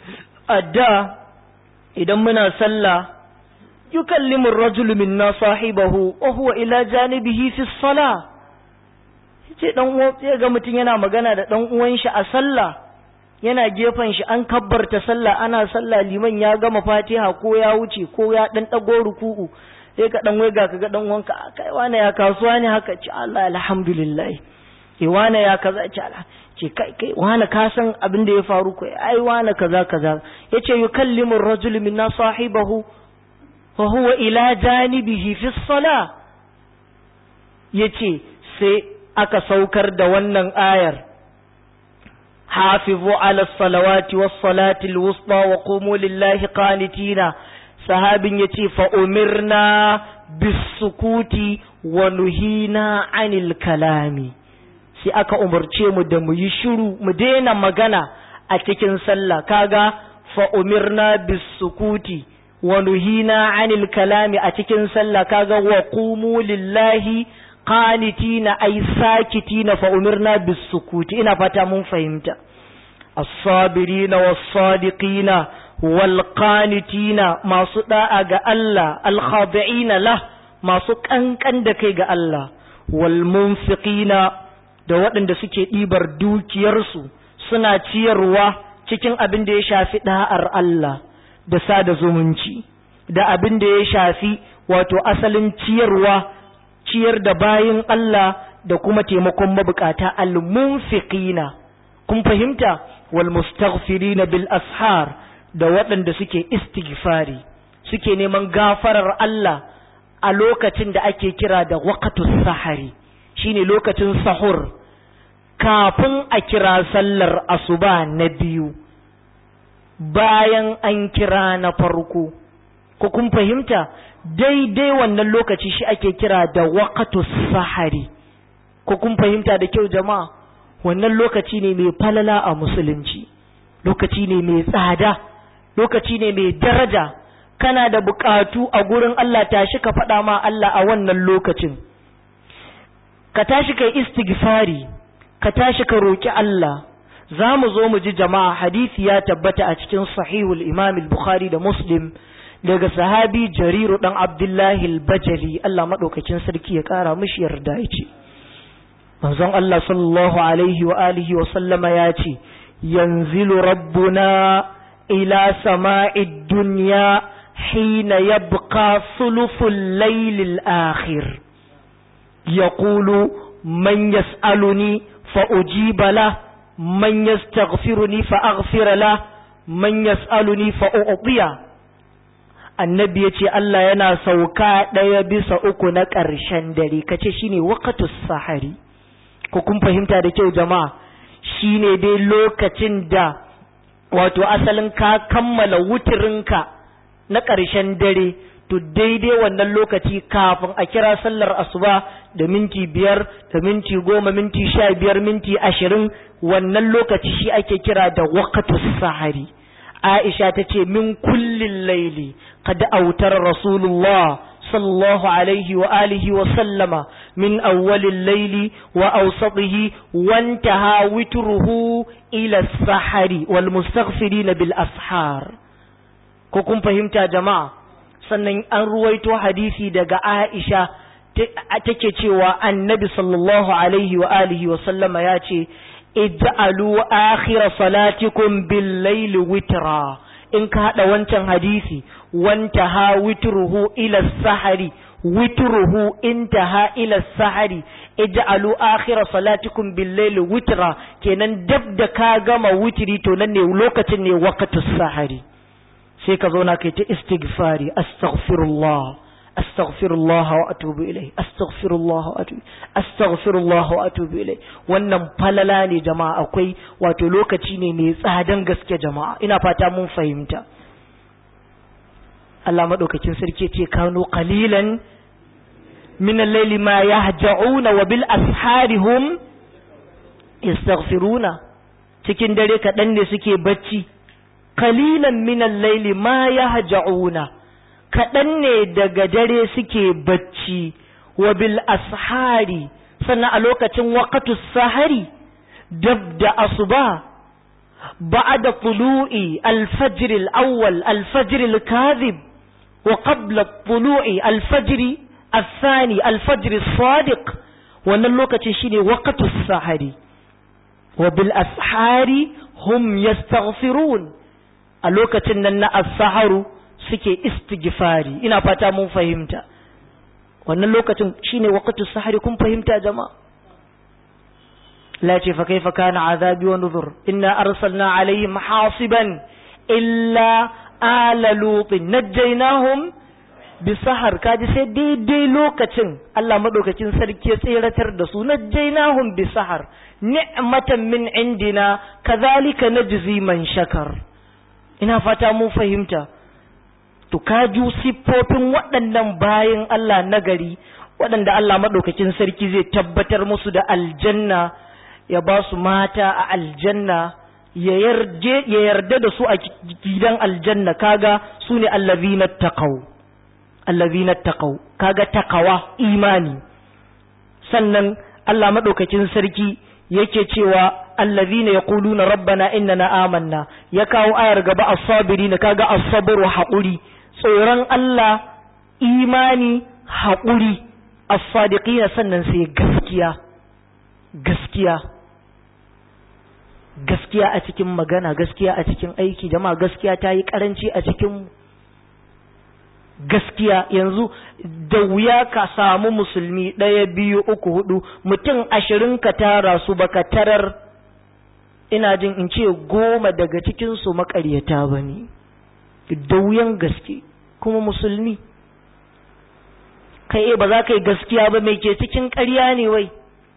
adda idan muna sallah yukallimu ar-rajulu minna sahibahu wa huwa ila janibihi fi as-salah yace dan uwa sai ga mutun yana magana da dan uwan shi a sallah yana gefan shi an kabbarta sallah ana sallah liman ya gama Fatiha ko ya wuce ko ya dan dago ruku'u sai ka dan waiga kaga dan uwanka kai wani ya kasuwa ne haka ce Allah alhamdulillah eh wani ya kaza ce Allah ce kai kai wani ka san abin da ya faru ko ai wani kaza kaza yace yukallimu ar-rajulu minna sahibahu wa huwa ila janibihi fi as-salah yace sai aka saukar da wannan ayar hafizu ala as-salawati was-salati al-wusta wa qumu lillahi qanitina sahabin yace fa umirna bis-sukuti wa nuhina 'anil kalami sai aka umarce mu da mu yi shiru mu daina magana a cikin sallah kaga fa umirna bis-sukuti wa nuhina 'anil kalami a cikin sallah kaga wa qumu lillahi qanitina ay sakitina fa umirna bis-sukuti ina fata mun fahimta as-sabirina was-sadiqina wal-qanitina masu da'a ga Allah al-khadi'ina lah masu kankan da kai ga Allah wal-munfiqina da waɗanda suke ɗibar dukiyarsu suna ciyarwa cikin abin da ya shafi ɗa'ar Allah da sada zumunci da abin da ya shafi wato asalin ciyarwa ciyar da bayin Allah da kuma taimakon mabukata al-munfiqina kun fahimta wal mustaghfirina bil ashar da waɗanda suke istighfari suke neman gafarar Allah a lokacin da ake kira da waqtus sahari shine lokacin sahur kafin a kira sallar asuba na biyu bayan an kira na farko ko kun fahimta daidai wannan lokaci shi ake kira da waqtus sahari ko kun fahimta da kyau jama'a wannan lokaci ne mai falala a musulunci lokaci ne mai tsada lokaci ne mai daraja kana da bukatu a gurin Allah tashi ka faɗa ma Allah a wannan lokacin ka tashi kai istighfari ka tashi ka roki Allah za mu zo mu ji jama'a hadisi ya tabbata a cikin sahihul imam al-bukhari da muslim daga sahabi jariru dan abdullahi al-bajali Allah madaukakin sarki ya kara mishi yarda yace manzon Allah sallallahu alaihi wa alihi wa sallama yace yanzilu rabbuna ila sama'id dunya hina yabqa thuluthul layl al-akhir yaqulu man yas'aluni fa ujiba lahu man yastaghfiruni fa aghfir lahu man yas'aluni fa u'tiya annabi yace Allah yana sauka daya bisa uku na ƙarshen dare kace shine waqtus sahari ko kun fahimta da kyau jama'a shine dai lokacin da wato asalin ka kammala wutirinka na ƙarshen dare to daidai wannan lokaci kafin a kira sallar asuba da minti biyar da minti goma minti sha biyar minti ashirin wannan lokaci shi ake kira da waqtus sahari Aisha ta ce min kullin laili qad autar rasulullah sallallahu alaihi wa alihi wa sallama min awwalil laili wa awsatihi wantaha witruhu ila sahari wal mustaghfirin bil ashar ko kun fahimta jama'a sannan an ruwaito hadisi daga Aisha take cewa annabi sallallahu alaihi wa alihi wa sallama ya ce ij'alu akhir salatikum bil layli witra in ka hada wancan hadisi wantaha witruhu ila sahari witruhu intaha ila sahari ij'alu akhir salatikum bil layli witra kenan dab da ka gama witri to nan ne lokacin ne waqtus sahari sai ka zauna kai ta istighfari astaghfirullah astaghfirullah wa atubu ilai astaghfirullah wa atubu astaghfirullah wa atubu ilai wannan falala ne jama'a akwai wato lokaci ne mai tsadan gaske jama'a ina fata mun fahimta Allah madaukakin sarki ce kanu qalilan min al-layli ma yahja'una wa bil asharihum yastaghfiruna cikin dare kadan ne suke bacci qalilan min al-layli ma yahja'una kaɗan ne daga dare suke bacci wa bil ashari sannan a lokacin waqtus sahari dab da asuba ba'da tulu'i al-fajr al-awwal al-fajr al-kadhib wa qabla tulu'i al-fajr al-thani al-fajr as-sadiq wannan lokacin shine waqtus sahari wa bil ashari hum yastaghfirun a lokacin nan na as-saharu suke istighfari ina fata mun fahimta wannan lokacin shine waqtus sahari kun fahimta jama'a la ce fa kaifa kana azabi wa nuzur inna arsalna alaihim hasiban illa ala lut najaynahum bisahar kaji sai daidai lokacin Allah madaukakin sarki ya tseratar da su najaynahum bisahar ni'matan min indina kadhalika najzi man shakar ina fata mun fahimta to kaju siffofin waɗannan bayan Allah nagari waɗanda Allah maɗaukakin sarki zai tabbatar musu da aljanna ya ba su mata a aljanna ya yarda da su a gidan aljanna kaga su ne allazina taqaw allazina taqaw kaga taqawa imani sannan Allah maɗaukakin sarki yake cewa allazina yaquluna rabbana innana amanna ya kawo ayar gaba as-sabirin kaga as-sabru haƙuri tsoron Allah imani haƙuri as-sadiqina sannan sai gaskiya gaskiya gaskiya a cikin magana gaskiya a cikin aiki jama'a gaskiya ta yi karanci a cikin gaskiya. Yanzu da wuya ka samu musulmi ɗaya biyu uku hudu mutum ashirin ka tara su baka tarar ina jin in ce goma daga cikinsu maƙaryata ba ne, da wuyan gaske, kuma musulmi. Kai ba za ka yi gaskiya ba, mai ke cikin ƙarya ne wai?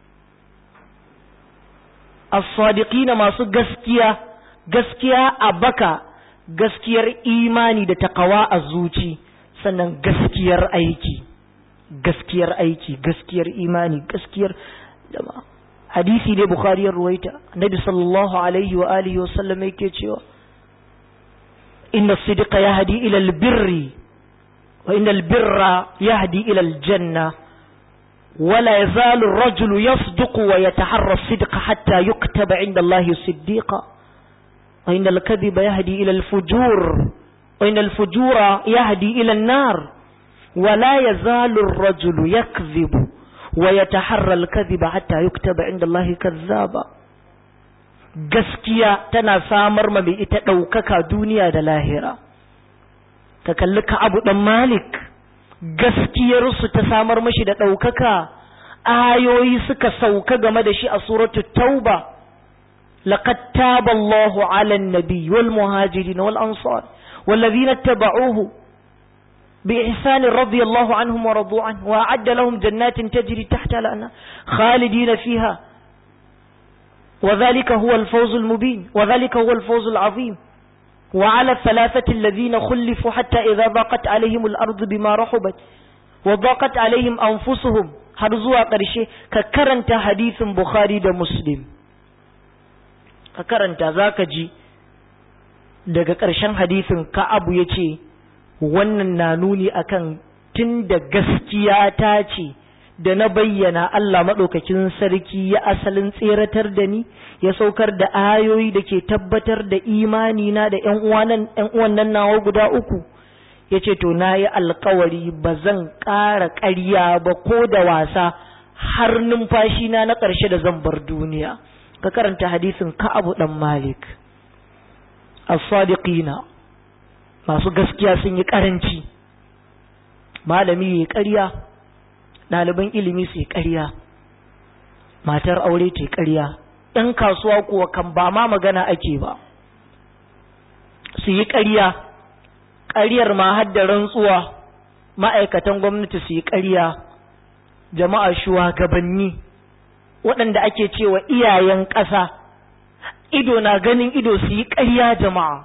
As-sadiqina masu gaskiya, gaskiya a baka, gaskiyar imani da takawa a zuci, sannan gaskiyar aiki, gaskiyar aiki, gaskiyar imani, gaskiyar jama'a. Hadisi ne Bukhari ya ruwaita, Annabi sallallahu alaihi wa alihi wa sallam yake cewa inna as-sidqa yahdi ila al-birri wa inna al-birra yahdi ila al-janna wa la yazalu ar-rajulu yasduqu wa yataharra as-sidqa hatta yuktaba 'inda Allahi siddiqa wa inna al-kadhiba yahdi ila al-fujur wa inna al-fujura yahdi ila an-nar wa la yazalu ar-rajulu yakdhibu wa yataharra al-kadhiba hatta yuktaba 'inda Allahi kazzaba. Gaskiya tana samar ma mai ita ɗaukaka duniya da lahira. Ka kalli Ka'abu dan Malik, gaskiyarsu ta samar mashi da ɗaukaka, ayoyi suka sauka game da shi a suratu Tauba. Laqad taba Allahu 'ala an-nabiy wal muhajirin wal ansar wal ladhina ittaba'uhu بإحسان رضي الله عنهم ورضوا عنه وأعد لهم جنات تجري تحتها الأنهار خالدين فيها وذلك هو الفوز المبين وذلك هو الفوز العظيم وعلى الثلاثة الذين خلفوا حتى إذا ضاقت عليهم الأرض بما رحبت وضاقت عليهم أنفسهم هرزوا قرشي ككرنت حديث بخاري دا مسلم ككرنت ذاك جي daga ƙarshen hadisin Ka'abu yace wannan na nuni akan tunda gaskiya ta ce da na bayyana Allah maɗaukakin sarki ya asalin tseratar da ni, ya saukar da ayoyi da ke tabbatar da imani na da ƴan uwan nan nawa guda uku, ya ce to na yi alkawari ba zan ƙara ƙarya ba ko da wasa har numfashi na na ƙarshe da zan bar duniya. Ka karanta hadisin Ka'abu ɗan Malik. As-sadiqina masu gaskiya sun yi ƙaranci, malami ya yi ƙarya, ɗaliban ilimi su yi ƙarya, matar aure ta yi ƙarya, ɗan kasuwa kuwa kan ba ma magana ake ba su yi ƙarya, ƙaryar ma har da rantsuwa, ma'aikatan gwamnati su yi ƙarya, jama'a shugabanni waɗanda ake cewa iyayen ƙasa, ido na ganin ido su yi ƙarya jama'a.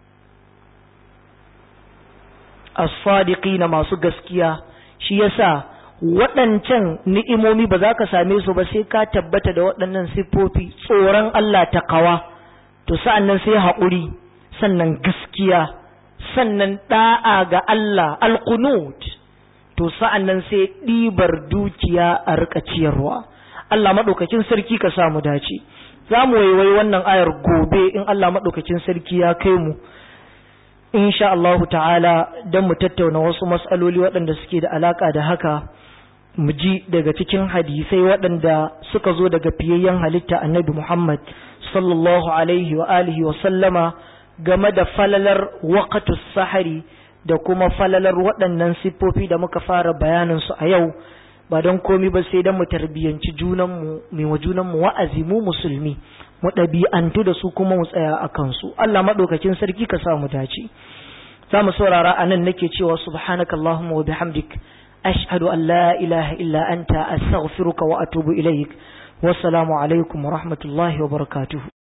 As-sadiqina masu gaskiya, shi yasa waɗancan ni'imomi ba za ka same su ba sai ka tabbata da waɗannan siffofi, tsoron Allah, taqwa, to sa'annan sai haƙuri, sannan gaskiya, sannan da'a ga Allah, al-qunut, to sa'annan sai ɗibar dukiya a riƙa ciyarwa. Allah maɗaukakin sarki ka sa mu dace. Za mu waiwai wannan ayar gobe in Allah maɗaukakin sarki ya kai mu, insha Allahu ta'ala, don mu tattauna wasu mas'aloli waɗanda suke da alaƙa da haka, mu ji daga cikin hadisai waɗanda suka zo daga fiyayyen halitta Annabi Muhammad sallallahu alaihi wa alihi wa sallama game da falalar waqtus sahari da kuma falalar waɗannan siffofi da muka fara bayanin su a yau, ba don komi ba sai don mu tarbiyyanci junanmu, mai wa junanmu wa'azi, mu musulmi mu ɗabi'antu da su kuma mu tsaya a kansu. Allah maɗaukakin sarki ka sa mu dace. Za mu saurara a nan nake cewa subhanaka Allahumma wa bihamdik ashhadu an la ilaha illa anta astaghfiruka wa atubu ilaik. Wassalamu alaikum wa rahmatullahi wa barakatuhu.